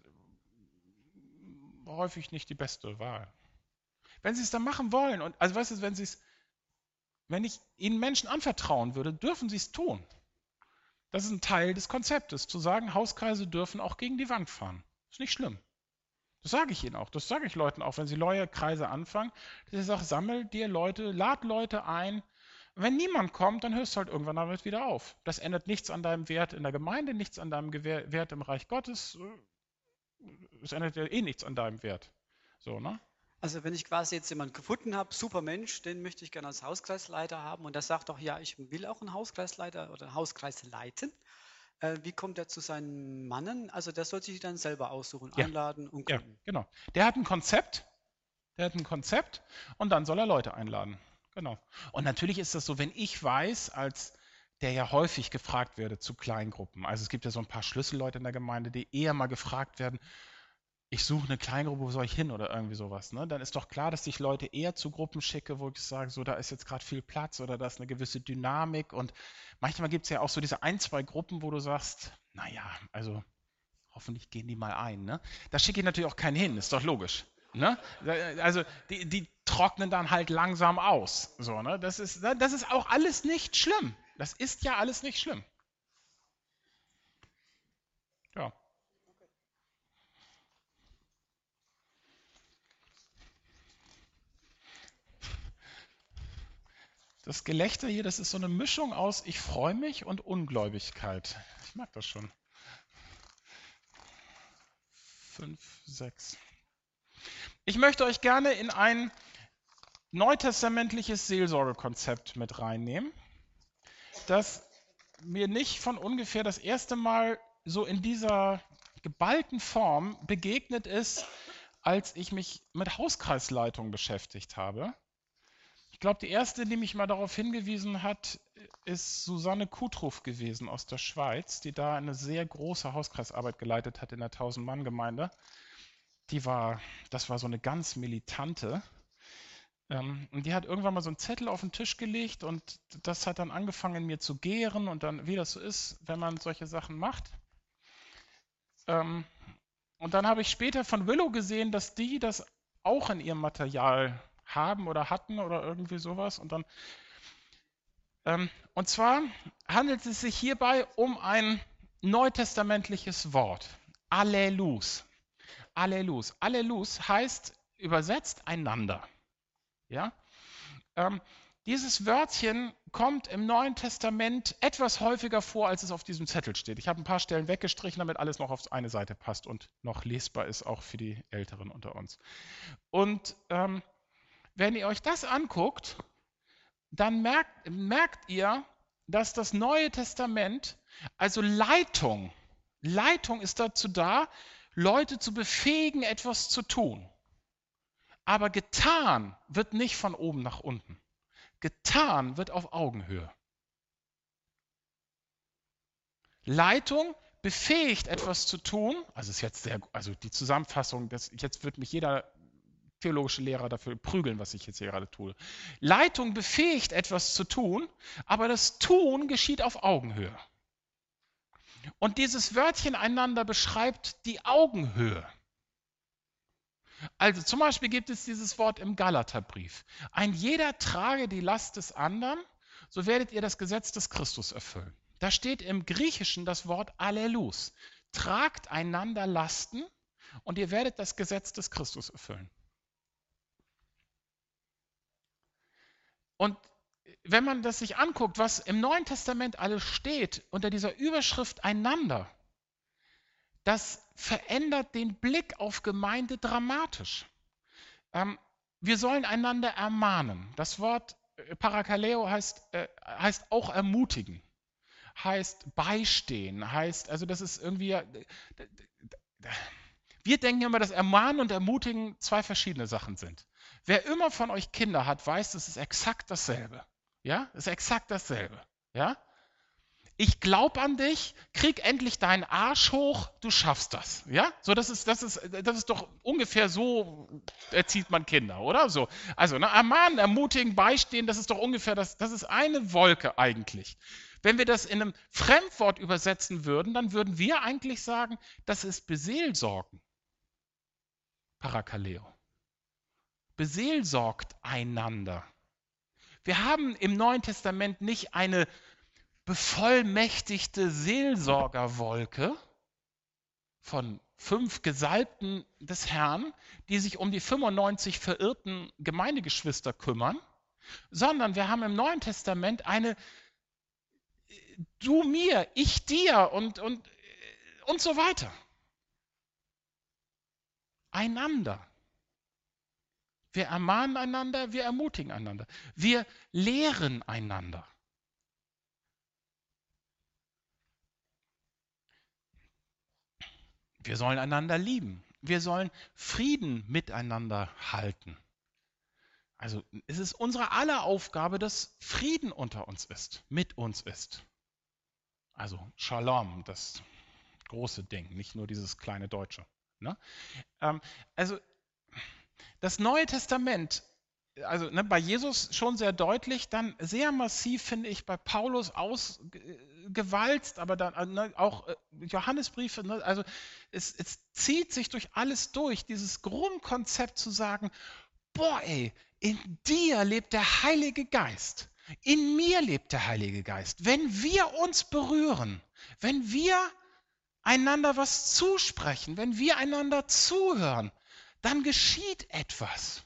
häufig nicht die beste Wahl. Wenn sie es dann machen wollen, und also weißt du, wenn ich ihnen Menschen anvertrauen würde, dürfen sie es tun. Das ist ein Teil des Konzeptes, zu sagen, Hauskreise dürfen auch gegen die Wand fahren. Ist nicht schlimm. Das sage ich ihnen auch, das sage ich Leuten auch, wenn sie neue Kreise anfangen, dass ich sage, sammel dir Leute, lad Leute ein. Wenn niemand kommt, dann hörst du halt irgendwann damit wieder auf. Das ändert nichts an deinem Wert in der Gemeinde, nichts an deinem Wert im Reich Gottes. Es ändert ja eh nichts an deinem Wert. So, ne? Also wenn ich quasi jetzt jemanden gefunden habe, super Mensch, den möchte ich gerne als Hauskreisleiter haben und der sagt doch, ja, ich will auch einen Hauskreisleiter oder einen Hauskreis leiten. Wie kommt er zu seinen Mannen? Also der soll sich dann selber aussuchen, Ja. einladen und Ja, gründen. genau. Der hat ein Konzept und dann soll er Leute einladen. Genau. Und natürlich ist das so, wenn ich weiß, als der ja häufig gefragt werde zu Kleingruppen. Also es gibt ja so ein paar Schlüsselleute in der Gemeinde, die eher mal gefragt werden, ich suche eine Kleingruppe, wo soll ich hin oder irgendwie sowas. Ne? Dann ist doch klar, dass ich Leute eher zu Gruppen schicke, wo ich sage, so da ist jetzt gerade viel Platz oder da ist eine gewisse Dynamik. Und manchmal gibt es ja auch so diese 1, 2 Gruppen, wo du sagst, naja, also hoffentlich gehen die mal ein. Ne? Da schicke ich natürlich auch keinen hin, ist doch logisch. Ne? Also die trocknen dann halt langsam aus. So, ne? Das ist auch alles nicht schlimm. Das ist ja alles nicht schlimm. Ja. Das Gelächter hier, das ist so eine Mischung aus ich freue mich und Ungläubigkeit. Ich mag das schon. 5, 6. Ich möchte euch gerne in ein neutestamentliches Seelsorgekonzept mit reinnehmen, das mir nicht von ungefähr das erste Mal so in dieser geballten Form begegnet ist, als ich mich mit Hauskreisleitung beschäftigt habe. Ich glaube, die erste, die mich mal darauf hingewiesen hat, ist Susanne Kutruf gewesen aus der Schweiz, die da eine sehr große Hauskreisarbeit geleitet hat in der 1000-Mann-Gemeinde. Das war so eine ganz militante. Und die hat irgendwann mal so einen Zettel auf den Tisch gelegt und das hat dann angefangen in mir zu gären und dann, wie das so ist, wenn man solche Sachen macht. Und dann habe ich später von Willow gesehen, dass die das auch in ihrem Material haben oder hatten oder irgendwie sowas. Und zwar handelt es sich hierbei um ein neutestamentliches Wort. Allelus. Allelus. Allelus heißt übersetzt einander. Ja? Dieses Wörtchen kommt im Neuen Testament etwas häufiger vor, als es auf diesem Zettel steht. Ich habe ein paar Stellen weggestrichen, damit alles noch auf eine Seite passt und noch lesbar ist, auch für die Älteren unter uns. Und wenn ihr euch das anguckt, dann merkt ihr, dass das Neue Testament, also Leitung ist dazu da, Leute zu befähigen, etwas zu tun. Aber getan wird nicht von oben nach unten. Getan wird auf Augenhöhe. Leitung befähigt, etwas zu tun. Also ist jetzt die Zusammenfassung, jetzt wird mich jeder theologische Lehrer dafür prügeln, was ich jetzt hier gerade tue. Leitung befähigt, etwas zu tun, aber das Tun geschieht auf Augenhöhe. Und dieses Wörtchen einander beschreibt die Augenhöhe. Also zum Beispiel gibt es dieses Wort im Galaterbrief. Ein jeder trage die Last des anderen, so werdet ihr das Gesetz des Christus erfüllen. Da steht im Griechischen das Wort Allelus. Tragt einander Lasten und ihr werdet das Gesetz des Christus erfüllen. Und wenn man das sich anguckt, was im Neuen Testament alles steht unter dieser Überschrift einander, das verändert den Blick auf Gemeinde dramatisch. Wir sollen einander ermahnen. Das Wort Parakaleo heißt auch ermutigen, heißt beistehen, heißt, also das ist irgendwie, wir denken immer, dass Ermahnen und Ermutigen zwei verschiedene Sachen sind. Wer immer von euch Kinder hat, weiß, es ist exakt dasselbe. Ja, es ist exakt dasselbe. Ja? Ich glaube an dich, krieg endlich deinen Arsch hoch, du schaffst das. Ja? So, das ist doch ungefähr so erzieht man Kinder, oder? So. Also, ermahnen, ermutigen, beistehen, das ist doch ungefähr das ist eine Wolke eigentlich. Wenn wir das in einem Fremdwort übersetzen würden, dann würden wir eigentlich sagen, das ist Beseelsorgen. Parakaleo. Beseelsorgt einander. Wir haben im Neuen Testament nicht eine bevollmächtigte Seelsorgerwolke von 5 Gesalbten des Herrn, die sich um die 95 verirrten Gemeindegeschwister kümmern, sondern wir haben im Neuen Testament eine du mir, ich dir und so weiter. Einander. Wir ermahnen einander, wir ermutigen einander. Wir lehren einander. Wir sollen einander lieben. Wir sollen Frieden miteinander halten. Also es ist unsere aller Aufgabe, dass Frieden unter uns ist, mit uns ist. Also Shalom, das große Ding, nicht nur dieses kleine Deutsche. Ne? Also das Neue Testament, also bei Jesus schon sehr deutlich, dann sehr massiv, finde ich, bei Paulus ausgewalzt, aber dann auch Johannesbriefe, also es zieht sich durch alles durch, dieses Grundkonzept zu sagen, boah ey, in dir lebt der Heilige Geist, in mir lebt der Heilige Geist. Wenn wir uns berühren, wenn wir einander was zusprechen, wenn wir einander zuhören, dann geschieht etwas.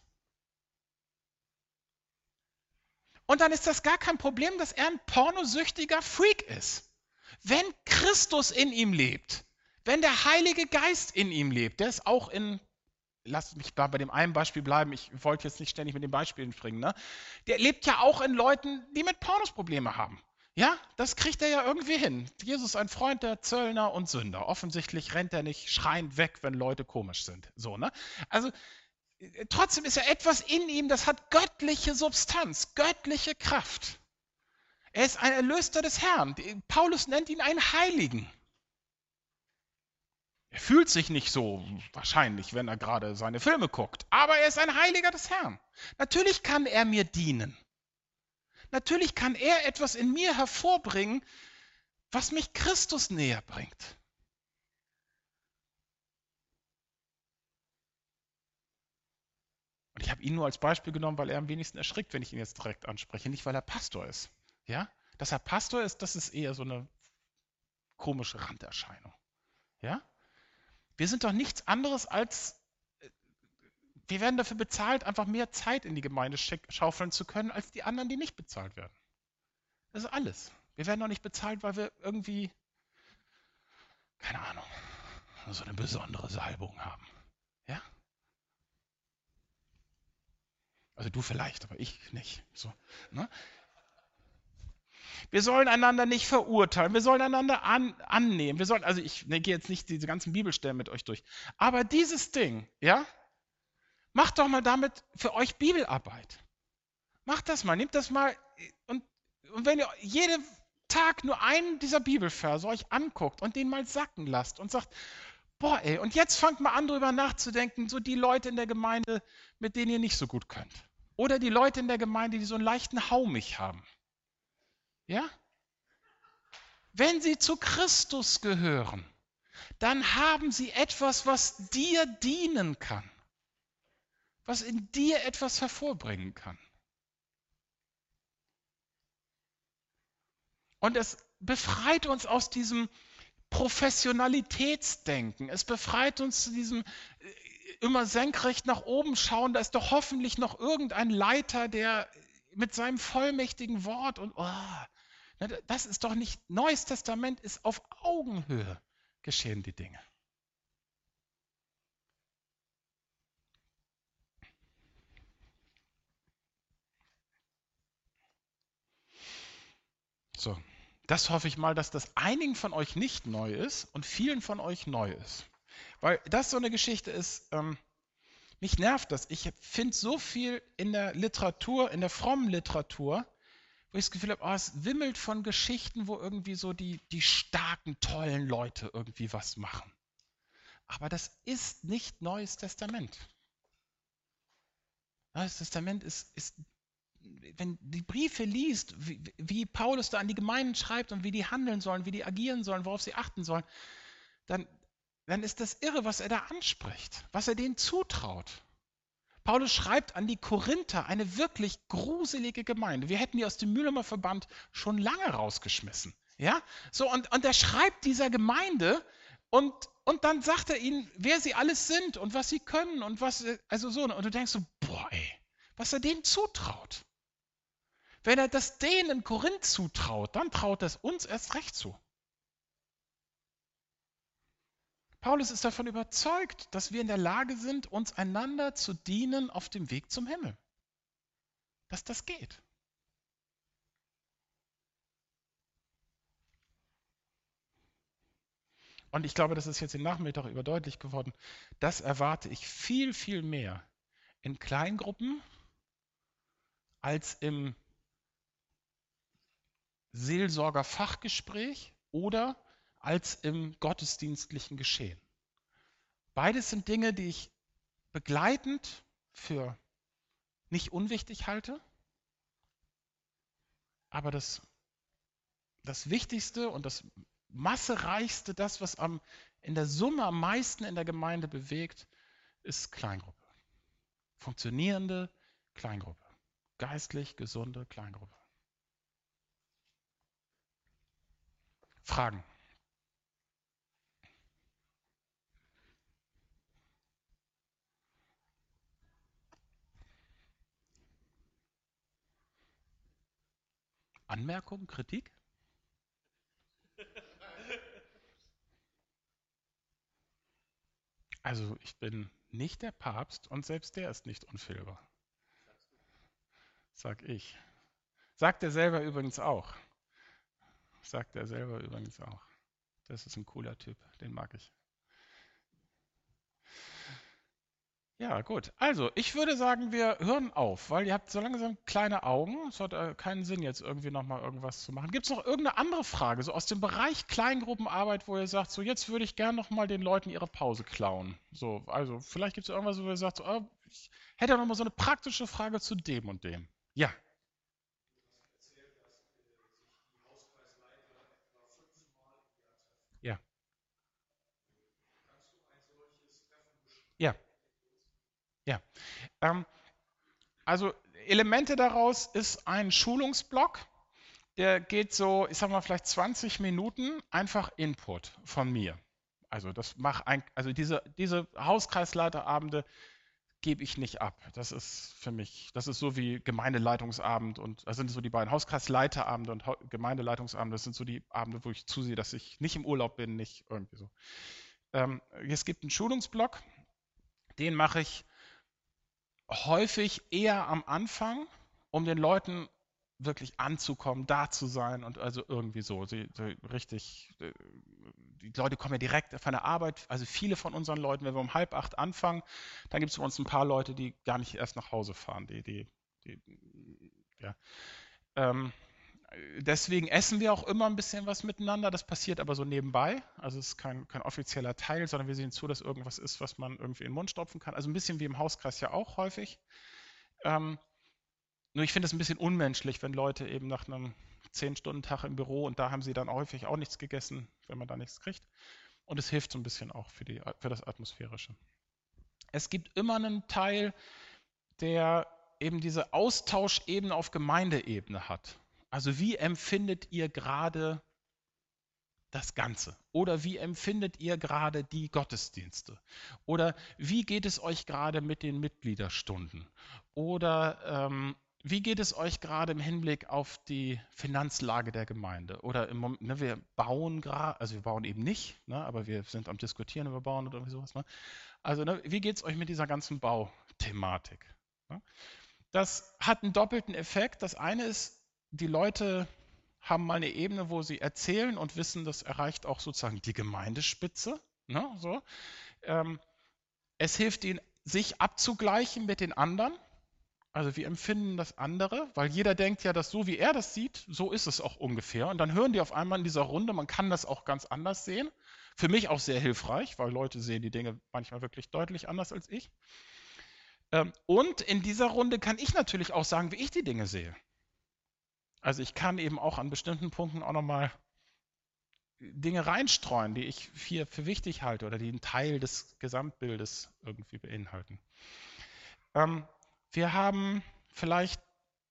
Und dann ist das gar kein Problem, dass er ein pornosüchtiger Freak ist. Wenn Christus in ihm lebt, wenn der Heilige Geist in ihm lebt, der ist auch lasst mich bei dem einen Beispiel bleiben, ich wollte jetzt nicht ständig mit den Beispielen springen, ne? Der lebt ja auch in Leuten, die mit Pornos Probleme haben. Ja, das kriegt er ja irgendwie hin. Jesus ist ein Freund der Zöllner und Sünder. Offensichtlich rennt er nicht schreiend weg, wenn Leute komisch sind. So, ne? Also trotzdem ist ja etwas in ihm, das hat göttliche Substanz, göttliche Kraft. Er ist ein Erlöster des Herrn. Paulus nennt ihn einen Heiligen. Er fühlt sich nicht so wahrscheinlich, wenn er gerade seine Filme guckt, aber er ist ein Heiliger des Herrn. Natürlich kann er mir dienen. Natürlich kann er etwas in mir hervorbringen, was mich Christus näher bringt. Und ich habe ihn nur als Beispiel genommen, weil er am wenigsten erschrickt, wenn ich ihn jetzt direkt anspreche, nicht weil er Pastor ist. Ja? Dass er Pastor ist, das ist eher so eine komische Randerscheinung. Ja? Wir sind doch nichts anderes als, wir werden dafür bezahlt, einfach mehr Zeit in die Gemeinde schaufeln zu können, als die anderen, die nicht bezahlt werden. Das ist alles. Wir werden doch nicht bezahlt, weil wir irgendwie, keine Ahnung, so eine besondere Salbung haben. Ja? Also du vielleicht, aber ich nicht. So, ne? Wir sollen einander nicht verurteilen, wir sollen einander annehmen. Also ich gehe jetzt nicht diese ganzen Bibelstellen mit euch durch. Aber dieses Ding, ja, macht doch mal damit für euch Bibelarbeit. Macht das mal, nehmt das mal und wenn ihr jeden Tag nur einen dieser Bibelverse euch anguckt und den mal sacken lasst und sagt, boah ey, und jetzt fangt mal an drüber nachzudenken, so die Leute in der Gemeinde, mit denen ihr nicht so gut könnt. Oder die Leute in der Gemeinde, die so einen leichten Haumig haben. Ja? Wenn sie zu Christus gehören, dann haben sie etwas, was dir dienen kann. was in dir etwas hervorbringen kann. Und es befreit uns aus diesem Professionalitätsdenken. Es befreit uns zu diesem immer senkrecht nach oben schauen. Da ist doch hoffentlich noch irgendein Leiter, der mit seinem vollmächtigen Wort und das ist doch nicht, Neues Testament ist auf Augenhöhe geschehen die Dinge. So, das hoffe ich mal, dass das einigen von euch nicht neu ist und vielen von euch neu ist. Weil das so eine Geschichte ist, mich nervt das. Ich finde so viel in der Literatur, in der frommen Literatur, wo ich das Gefühl habe, es wimmelt von Geschichten, wo irgendwie so die starken, tollen Leute irgendwie was machen. Aber das ist nicht Neues Testament. Neues Testament ist wenn die Briefe liest, wie Paulus da an die Gemeinden schreibt und wie die handeln sollen, wie die agieren sollen, worauf sie achten sollen, dann ist das irre, was er da anspricht, was er denen zutraut. Paulus schreibt an die Korinther, eine wirklich gruselige Gemeinde. Wir hätten die aus dem Mühlheimer Verband schon lange rausgeschmissen. Ja? So, und er schreibt dieser Gemeinde und dann sagt er ihnen, wer sie alles sind und was sie können und was, also so. Und du denkst so, was er denen zutraut. Wenn er das denen in Korinth zutraut, dann traut er es uns erst recht zu. Paulus ist davon überzeugt, dass wir in der Lage sind, uns einander zu dienen auf dem Weg zum Himmel. Dass das geht. Und ich glaube, das ist jetzt im Nachmittag über deutlich geworden. Das erwarte ich viel, viel mehr in Kleingruppen als im Seelsorgerfachgespräch oder als im gottesdienstlichen Geschehen. Beides sind Dinge, die ich begleitend für nicht unwichtig halte, aber das Wichtigste und das Massereichste, das, was in der Summe am meisten in der Gemeinde bewegt, ist Kleingruppe. Funktionierende Kleingruppe. Geistlich gesunde Kleingruppe. Fragen? Anmerkungen, Kritik? Also ich bin nicht der Papst und selbst der ist nicht unfehlbar. Sag ich. Sagt er selber übrigens auch. Das ist ein cooler Typ, den mag ich. Ja, gut. Also, ich würde sagen, wir hören auf, weil ihr habt so langsam kleine Augen. Es hat keinen Sinn, jetzt irgendwie nochmal irgendwas zu machen. Gibt es noch irgendeine andere Frage, so aus dem Bereich Kleingruppenarbeit, wo ihr sagt, so jetzt würde ich gern nochmal den Leuten ihre Pause klauen? So, also vielleicht gibt es irgendwas, wo ihr sagt, so, ich hätte nochmal so eine praktische Frage zu dem und dem. Ja. Ja. Ja. Ja. Also Elemente daraus ist ein Schulungsblock, der geht so, ich sag mal vielleicht 20 Minuten, einfach Input von mir. Also diese Hauskreisleiterabende gebe ich nicht ab. Das ist für mich, das ist so wie Gemeindeleitungsabend und das sind so die beiden Hauskreisleiterabende und Gemeindeleitungsabende, das sind so die Abende, wo ich zusehe, dass ich nicht im Urlaub bin, nicht irgendwie so. Es gibt einen Schulungsblock, den mache ich häufig eher am Anfang, um den Leuten wirklich anzukommen, da zu sein und also irgendwie so. Die Leute kommen ja direkt von der Arbeit, also viele von unseren Leuten, wenn wir um 7:30 anfangen, dann gibt es bei uns ein paar Leute, die gar nicht erst nach Hause fahren. Deswegen essen wir auch immer ein bisschen was miteinander, das passiert aber so nebenbei, also es ist kein offizieller Teil, sondern wir sehen zu, dass irgendwas ist, was man irgendwie in den Mund stopfen kann, also ein bisschen wie im Hauskreis ja auch häufig. Nur ich finde es ein bisschen unmenschlich, wenn Leute eben nach einem 10-Stunden-Tag im Büro und da haben sie dann häufig auch nichts gegessen, wenn man da nichts kriegt. Und es hilft so ein bisschen auch für das Atmosphärische. Es gibt immer einen Teil, der eben diese Austauschebene auf Gemeindeebene hat. Also wie empfindet ihr gerade das Ganze? Oder wie empfindet ihr gerade die Gottesdienste? Oder wie geht es euch gerade mit den Mitgliederstunden? Oder wie geht es euch gerade im Hinblick auf die Finanzlage der Gemeinde? Oder im Moment, ne, wir bauen gerade, also wir bauen eben nicht, ne, aber wir sind am Diskutieren über Bauen oder irgendwie sowas. Ne? Also ne, wie geht es euch mit dieser ganzen Bauthematik? Ne? Das hat einen doppelten Effekt. Das eine ist, die Leute haben mal eine Ebene, wo sie erzählen und wissen, das erreicht auch sozusagen die Gemeindespitze. Ne, so. Es hilft ihnen, sich abzugleichen mit den anderen. Also wir empfinden das andere, weil jeder denkt ja, dass so wie er das sieht, so ist es auch ungefähr. Und dann hören die auf einmal in dieser Runde, man kann das auch ganz anders sehen. Für mich auch sehr hilfreich, weil Leute sehen die Dinge manchmal wirklich deutlich anders als ich. Und in dieser Runde kann ich natürlich auch sagen, wie ich die Dinge sehe. Also ich kann eben auch an bestimmten Punkten auch nochmal Dinge reinstreuen, die ich hier für wichtig halte oder die einen Teil des Gesamtbildes irgendwie beinhalten. Wir haben vielleicht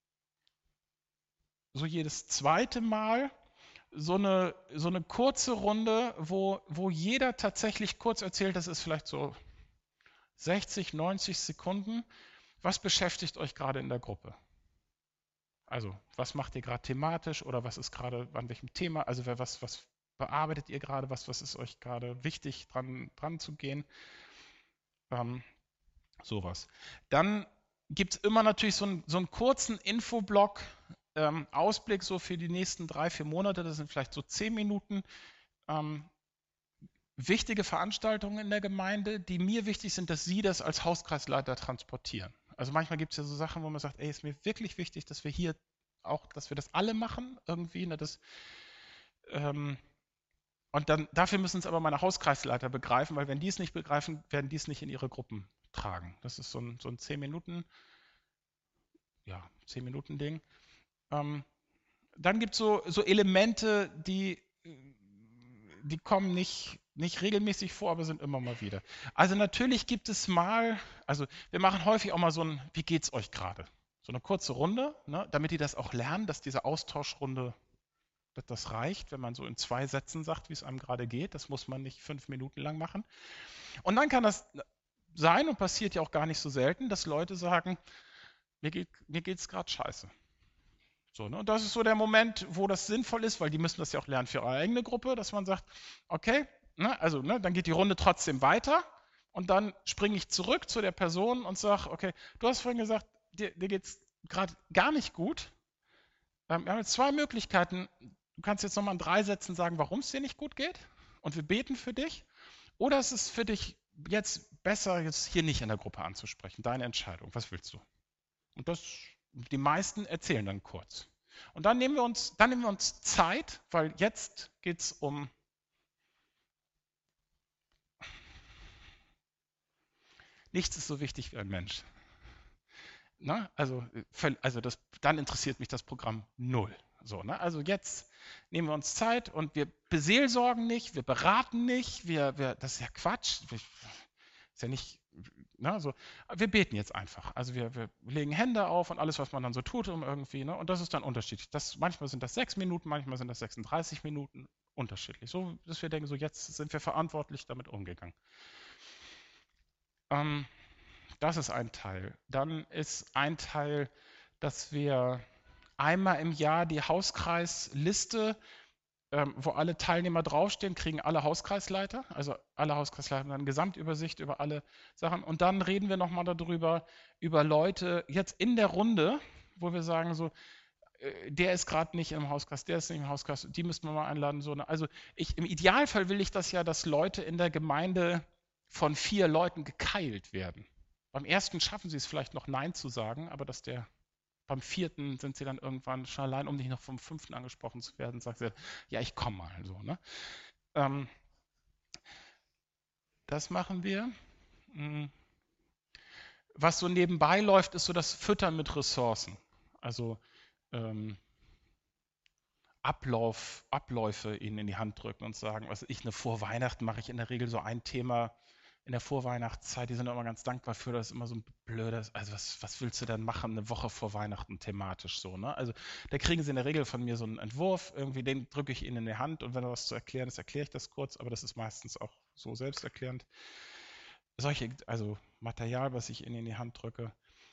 so jedes zweite Mal so eine kurze Runde, wo jeder tatsächlich kurz erzählt, das ist vielleicht so 60, 90 Sekunden, was beschäftigt euch gerade in der Gruppe? Also, was macht ihr gerade thematisch oder was ist gerade an welchem Thema? Also, was bearbeitet ihr gerade? Was ist euch gerade wichtig, dran zu gehen? Sowas. Dann gibt es immer natürlich so einen kurzen Infoblock, Ausblick so für die nächsten 3, 4 Monate. Das sind vielleicht so 10 Minuten. Wichtige Veranstaltungen in der Gemeinde, die mir wichtig sind, dass Sie das als Hauskreisleiter transportieren. Also manchmal gibt es ja so Sachen, wo man sagt, ey, ist mir wirklich wichtig, dass wir hier auch, dass wir das alle machen irgendwie. Ne, und dann dafür müssen es aber meine Hauskreisleiter begreifen, weil wenn die es nicht begreifen, werden die es nicht in ihre Gruppen tragen. Das ist so ein 10 Minuten, ja, 10 Minuten Ding. Dann gibt es so Elemente, die kommen nicht regelmäßig vor, aber sind immer mal wieder. Also natürlich gibt es mal, also wir machen häufig auch mal so ein, wie geht's euch gerade? So eine kurze Runde, ne, damit die das auch lernen, dass diese Austauschrunde, dass das reicht, wenn man so in 2 Sätzen sagt, wie es einem gerade geht. Das muss man nicht 5 Minuten lang machen. Und dann kann das sein und passiert ja auch gar nicht so selten, dass Leute sagen, mir geht's gerade scheiße. So, ne? Und das ist so der Moment, wo das sinnvoll ist, weil die müssen das ja auch lernen für ihre eigene Gruppe, dass man sagt, okay, ne, also ne, dann geht die Runde trotzdem weiter und dann springe ich zurück zu der Person und sage, okay, du hast vorhin gesagt, dir geht es gerade gar nicht gut. Wir haben jetzt 2 Möglichkeiten. Du kannst jetzt nochmal in 3 Sätzen sagen, warum es dir nicht gut geht und wir beten für dich. Oder ist es für dich jetzt besser, jetzt hier nicht in der Gruppe anzusprechen? Deine Entscheidung. Was willst du? Und die meisten erzählen dann kurz. Und dann nehmen wir uns Zeit, weil jetzt geht es um nichts ist so wichtig wie ein Mensch. Na, also dann interessiert mich das Programm 0. So, ne? Also jetzt nehmen wir uns Zeit und wir beseelsorgen nicht, wir beraten nicht, das ist ja Quatsch, ist ja nicht, ne, so. Wir beten jetzt einfach. Also wir legen Hände auf und alles, was man dann so tut, um irgendwie, ne, und das ist dann unterschiedlich. Manchmal sind das 6 Minuten, manchmal sind das 36 Minuten, unterschiedlich. So, dass wir denken, so jetzt sind wir verantwortlich damit umgegangen. Das ist ein Teil. Dann ist ein Teil, dass wir einmal im Jahr die Hauskreisliste, wo alle Teilnehmer draufstehen, kriegen alle Hauskreisleiter. Also alle Hauskreisleiter haben eine Gesamtübersicht über alle Sachen. Und dann reden wir nochmal darüber, über Leute jetzt in der Runde, wo wir sagen so, der ist gerade nicht im Hauskreis, der ist nicht im Hauskreis, die müssen wir mal einladen. So, ne? Also im Idealfall will ich das ja, dass Leute in der Gemeinde von 4 Leuten gekeilt werden. Beim ersten schaffen sie es vielleicht noch Nein zu sagen, aber beim 4. sind sie dann irgendwann schon allein, um nicht noch vom 5. angesprochen zu werden, sagt sie, ja, ich komme mal. So, ne? Das machen wir. Was so nebenbei läuft, ist so das Füttern mit Ressourcen. Also Abläufe ihnen in die Hand drücken und sagen, was vor Weihnachten mache ich in der Regel so ein Thema in der Vorweihnachtszeit, die sind immer ganz dankbar für, das ist immer so ein blödes, also was willst du denn machen, eine Woche vor Weihnachten thematisch so, ne? Also da kriegen sie in der Regel von mir so einen Entwurf, irgendwie den drücke ich ihnen in die Hand und wenn da was zu erklären ist, erkläre ich das kurz, aber das ist meistens auch so selbsterklärend. Also Material, was ich ihnen in die Hand drücke.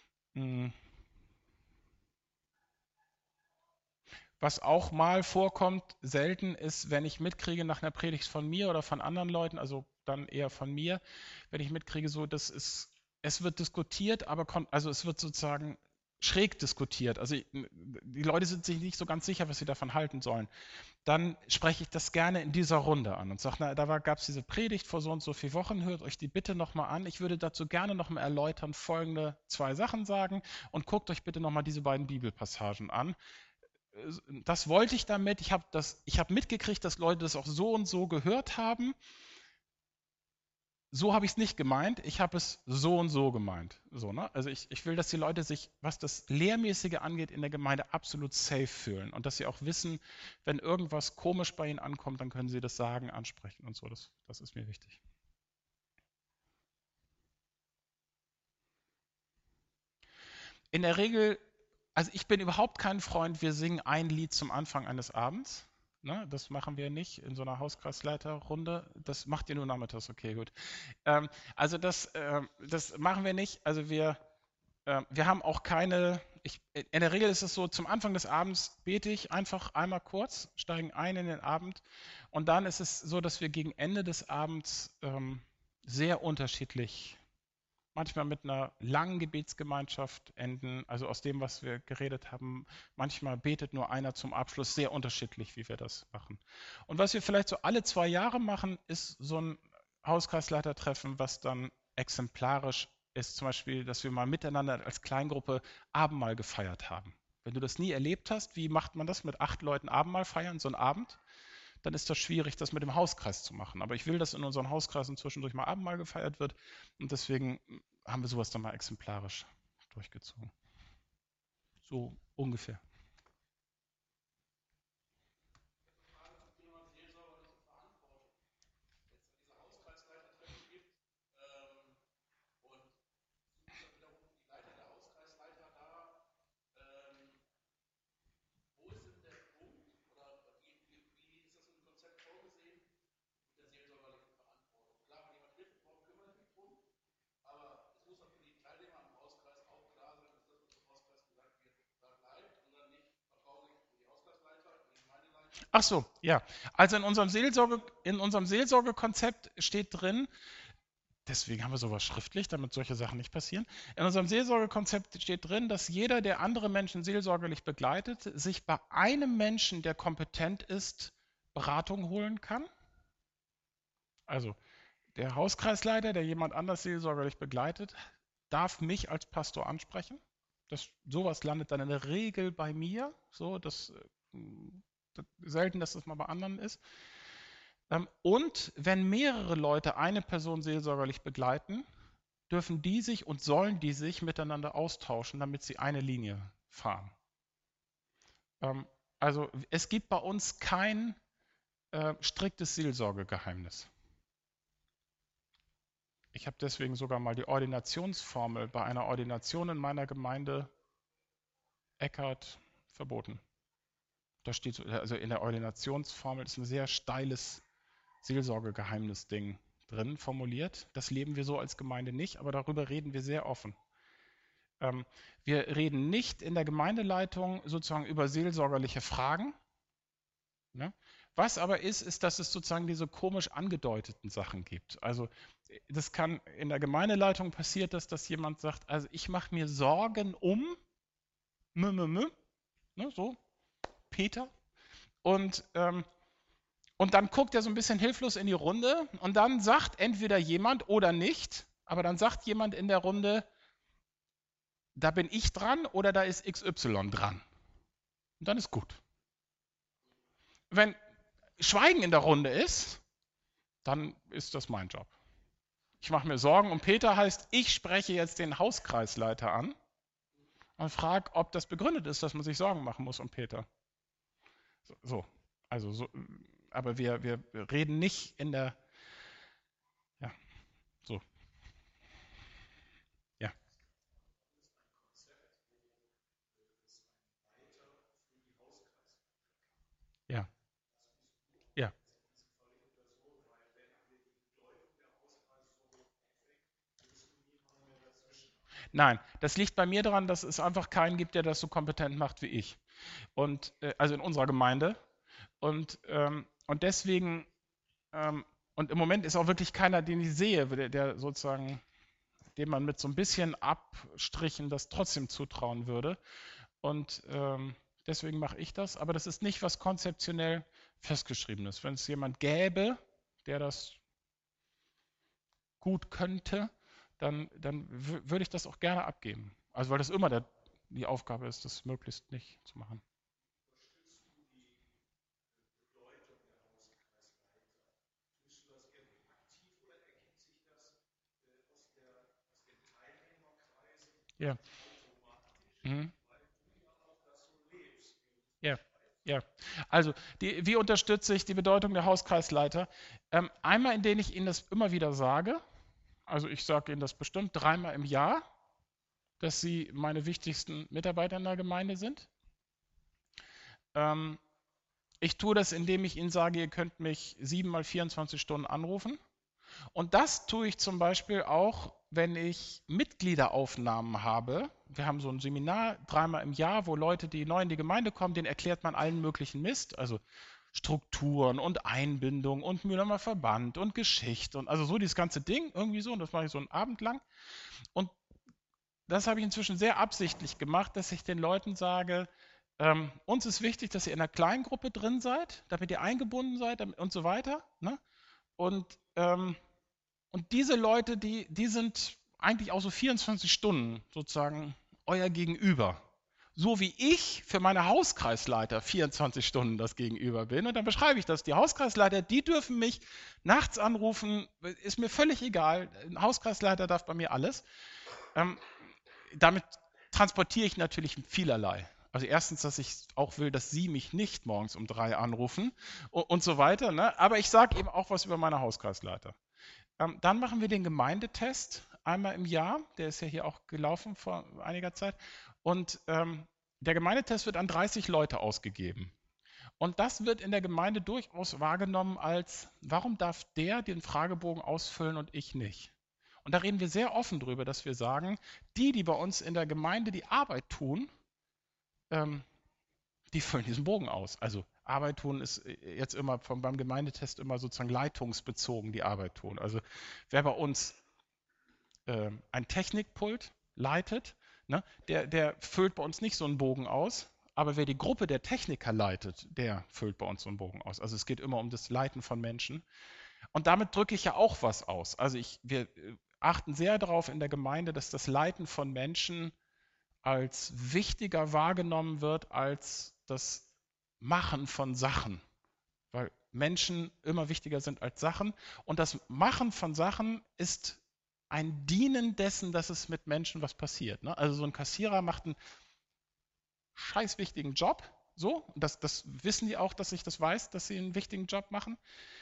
Was auch mal vorkommt, selten ist, wenn ich mitkriege nach einer Predigt von mir oder von anderen Leuten, also dann eher von mir, wenn ich mitkriege, so, es wird diskutiert, aber also es wird sozusagen schräg diskutiert. Also die Leute sind sich nicht so ganz sicher, was sie davon halten sollen. Dann spreche ich das gerne in dieser Runde an und sage, na, da gab es diese Predigt vor so und so vielen Wochen, hört euch die bitte nochmal an. Ich würde dazu gerne nochmal erläutern, folgende 2 Sachen sagen und guckt euch bitte nochmal diese beiden Bibelpassagen an. Das wollte ich damit. Ich habe mitgekriegt, dass Leute das auch so und so gehört haben. So habe ich es nicht gemeint. Ich habe es so und so gemeint. So, ne? Also ich will, dass die Leute sich, was das Lehrmäßige angeht, in der Gemeinde absolut safe fühlen und dass sie auch wissen, wenn irgendwas komisch bei ihnen ankommt, dann können sie das sagen, ansprechen und so. Das ist mir wichtig. In der Regel, also ich bin überhaupt kein Freund, wir singen ein Lied zum Anfang eines Abends. Ne, das machen wir nicht in so einer Hauskreisleiterrunde. Das macht ihr nur nachmittags, okay, gut. Also das machen wir nicht. Also wir haben auch keine, in der Regel ist es so, zum Anfang des Abends bete ich einfach einmal kurz, steigen ein in den Abend und dann ist es so, dass wir gegen Ende des Abends sehr unterschiedlich, manchmal mit einer langen Gebetsgemeinschaft enden, also aus dem, was wir geredet haben. Manchmal betet nur einer zum Abschluss, sehr unterschiedlich, wie wir das machen. Und was wir vielleicht so alle 2 Jahre machen, ist so ein Hauskreisleitertreffen, was dann exemplarisch ist, zum Beispiel, dass wir mal miteinander als Kleingruppe Abendmahl gefeiert haben. Wenn du das nie erlebt hast, wie macht man das mit 8 Leuten Abendmahl feiern, so einen Abend? Dann ist das schwierig, das mit dem Hauskreis zu machen. Aber ich will, dass in unseren Hauskreisen zwischendurch mal Abendmahl gefeiert wird und deswegen haben wir sowas dann mal exemplarisch durchgezogen. So ungefähr. Ach so, ja. Also in unserem Seelsorgekonzept steht drin, deswegen haben wir sowas schriftlich, damit solche Sachen nicht passieren. In unserem Seelsorgekonzept steht drin, dass jeder, der andere Menschen seelsorgerlich begleitet, sich bei einem Menschen, der kompetent ist, Beratung holen kann. Also der Hauskreisleiter, der jemand anders seelsorgerlich begleitet, darf mich als Pastor ansprechen. Sowas landet dann in der Regel bei mir. So, selten, dass das mal bei anderen ist. Und wenn mehrere Leute eine Person seelsorgerlich begleiten, dürfen die sich und sollen die sich miteinander austauschen, damit sie eine Linie fahren. Also es gibt bei uns kein striktes Seelsorgegeheimnis. Ich habe deswegen sogar mal die Ordinationsformel bei einer Ordination in meiner Gemeinde Eckart verboten. Da steht, also in der Ordinationsformel ist ein sehr steiles Seelsorgegeheimnis-Ding drin formuliert. Das leben wir so als Gemeinde nicht, aber darüber reden wir sehr offen. Wir reden nicht in der Gemeindeleitung sozusagen über seelsorgerliche Fragen. Ne? Was aber ist, dass es sozusagen diese komisch angedeuteten Sachen gibt. Also das kann in der Gemeindeleitung passiert, dass jemand sagt, also ich mache mir Sorgen um ne, so Peter und dann guckt er so ein bisschen hilflos in die Runde und dann sagt entweder jemand oder nicht, aber dann sagt jemand in der Runde, da bin ich dran oder da ist XY dran. Und dann ist gut. Wenn Schweigen in der Runde ist, dann ist das mein Job. Ich mache mir Sorgen um Peter heißt, ich spreche jetzt den Hauskreisleiter an und frage, ob das begründet ist, dass man sich Sorgen machen muss um Peter. Aber wir reden nicht in der, ja, So, ja. Ja, ja. Nein, das liegt bei mir daran, dass es einfach keinen gibt, der das so kompetent macht wie ich. Und also in unserer Gemeinde. Und deswegen, und im Moment ist auch wirklich keiner, den ich sehe, der sozusagen, dem man mit so ein bisschen Abstrichen das trotzdem zutrauen würde. Und deswegen mache ich das. Aber das ist nicht was konzeptionell festgeschriebenes. Wenn es jemand gäbe, der das gut könnte, dann würde ich das auch gerne abgeben. Also weil das immer die Aufgabe ist, das möglichst nicht zu machen. Ja. Mhm. Ja, ja. Also, wie unterstütze ich die Bedeutung der Hauskreisleiter? Einmal, indem ich Ihnen das immer wieder sage. Also, ich sage Ihnen das bestimmt dreimal im Jahr, dass Sie meine wichtigsten Mitarbeiter in der Gemeinde sind. Ähm, Ich tue das, indem ich Ihnen sage, ihr könnt mich 7 mal 24 Stunden anrufen. Und das tue ich zum Beispiel auch, wenn ich Mitgliederaufnahmen habe. Wir haben so ein Seminar dreimal im Jahr, wo Leute, die neu in die Gemeinde kommen, denen erklärt man allen möglichen Mist, also Strukturen und Einbindung und Mühlheimer Verband und Geschichte und also so dieses ganze Ding irgendwie so. Und das mache ich so einen Abend lang. Und das habe ich inzwischen sehr absichtlich gemacht, dass ich den Leuten sage, uns ist wichtig, dass ihr in einer Kleingruppe drin seid, damit ihr eingebunden seid und so weiter. Ne? Und und diese Leute, die sind eigentlich auch so 24 Stunden sozusagen euer Gegenüber. So wie ich für meine Hauskreisleiter 24 Stunden das Gegenüber bin. Und dann beschreibe ich das. Die Hauskreisleiter, die dürfen mich nachts anrufen, ist mir völlig egal. Ein Hauskreisleiter darf bei mir alles. Ähm, Damit transportiere ich natürlich vielerlei. Also erstens, dass ich auch will, dass Sie mich nicht morgens um 3 anrufen und so weiter. Ne? Aber ich sage eben auch was über meine Hauskreisleiter. Dann machen wir den Gemeindetest einmal im Jahr. Der ist ja hier auch gelaufen vor einiger Zeit. Und der Gemeindetest wird an 30 Leute ausgegeben. Und das wird in der Gemeinde durchaus wahrgenommen als, warum darf der den Fragebogen ausfüllen und ich nicht? Und da reden wir sehr offen drüber, dass wir sagen, die bei uns in der Gemeinde die Arbeit tun, ähm, die füllen diesen Bogen aus. Also Arbeit tun ist jetzt immer beim Gemeindetest immer sozusagen leitungsbezogen die Arbeit tun. Also wer bei uns ein Technikpult leitet, ne, der füllt bei uns nicht so einen Bogen aus, aber wer die Gruppe der Techniker leitet, der füllt bei uns so einen Bogen aus. Also es geht immer um das Leiten von Menschen. Und damit drücke ich ja auch was aus. Also wir achten sehr darauf in der Gemeinde, dass das Leiten von Menschen als wichtiger wahrgenommen wird als das Machen von Sachen. Weil Menschen immer wichtiger sind als Sachen. Und das Machen von Sachen ist ein Dienen dessen, dass es mit Menschen was passiert. Ne? Also so ein Kassierer macht einen scheiß wichtigen Job. So, das wissen die auch, dass ich das weiß, dass sie einen wichtigen Job machen.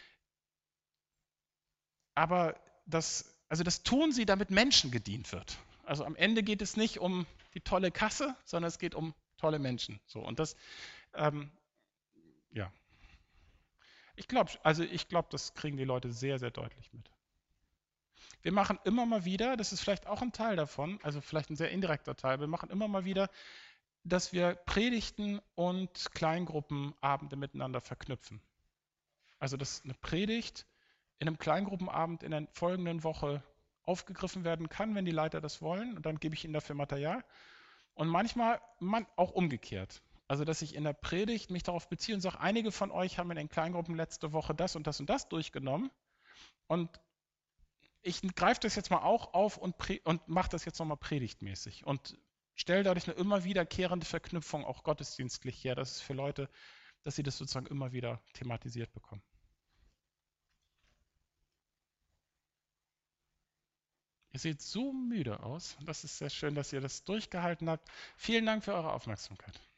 Aber das tun sie, damit Menschen gedient wird. Also am Ende geht es nicht um die tolle Kasse, sondern es geht um tolle Menschen. So, und das, ähm, ja. Ich glaube, das kriegen die Leute sehr, sehr deutlich mit. Wir machen immer mal wieder, das ist vielleicht auch ein Teil davon, also vielleicht ein sehr indirekter Teil, wir machen immer mal wieder, dass wir Predigten und Kleingruppenabende miteinander verknüpfen. Also dass eine Predigt in einem Kleingruppenabend in der folgenden Woche aufgegriffen werden kann, wenn die Leiter das wollen, und dann gebe ich ihnen dafür Material. Und manchmal auch umgekehrt. Also, dass ich in der Predigt mich darauf beziehe und sage, einige von euch haben in den Kleingruppen letzte Woche das und das und das durchgenommen. Und ich greife das jetzt mal auch auf und mache das jetzt nochmal predigtmäßig und stelle dadurch eine immer wiederkehrende Verknüpfung auch gottesdienstlich her. Das ist für Leute, dass sie das sozusagen immer wieder thematisiert bekommen. Ihr seht so müde aus. Das ist sehr schön, dass ihr das durchgehalten habt. Vielen Dank für eure Aufmerksamkeit.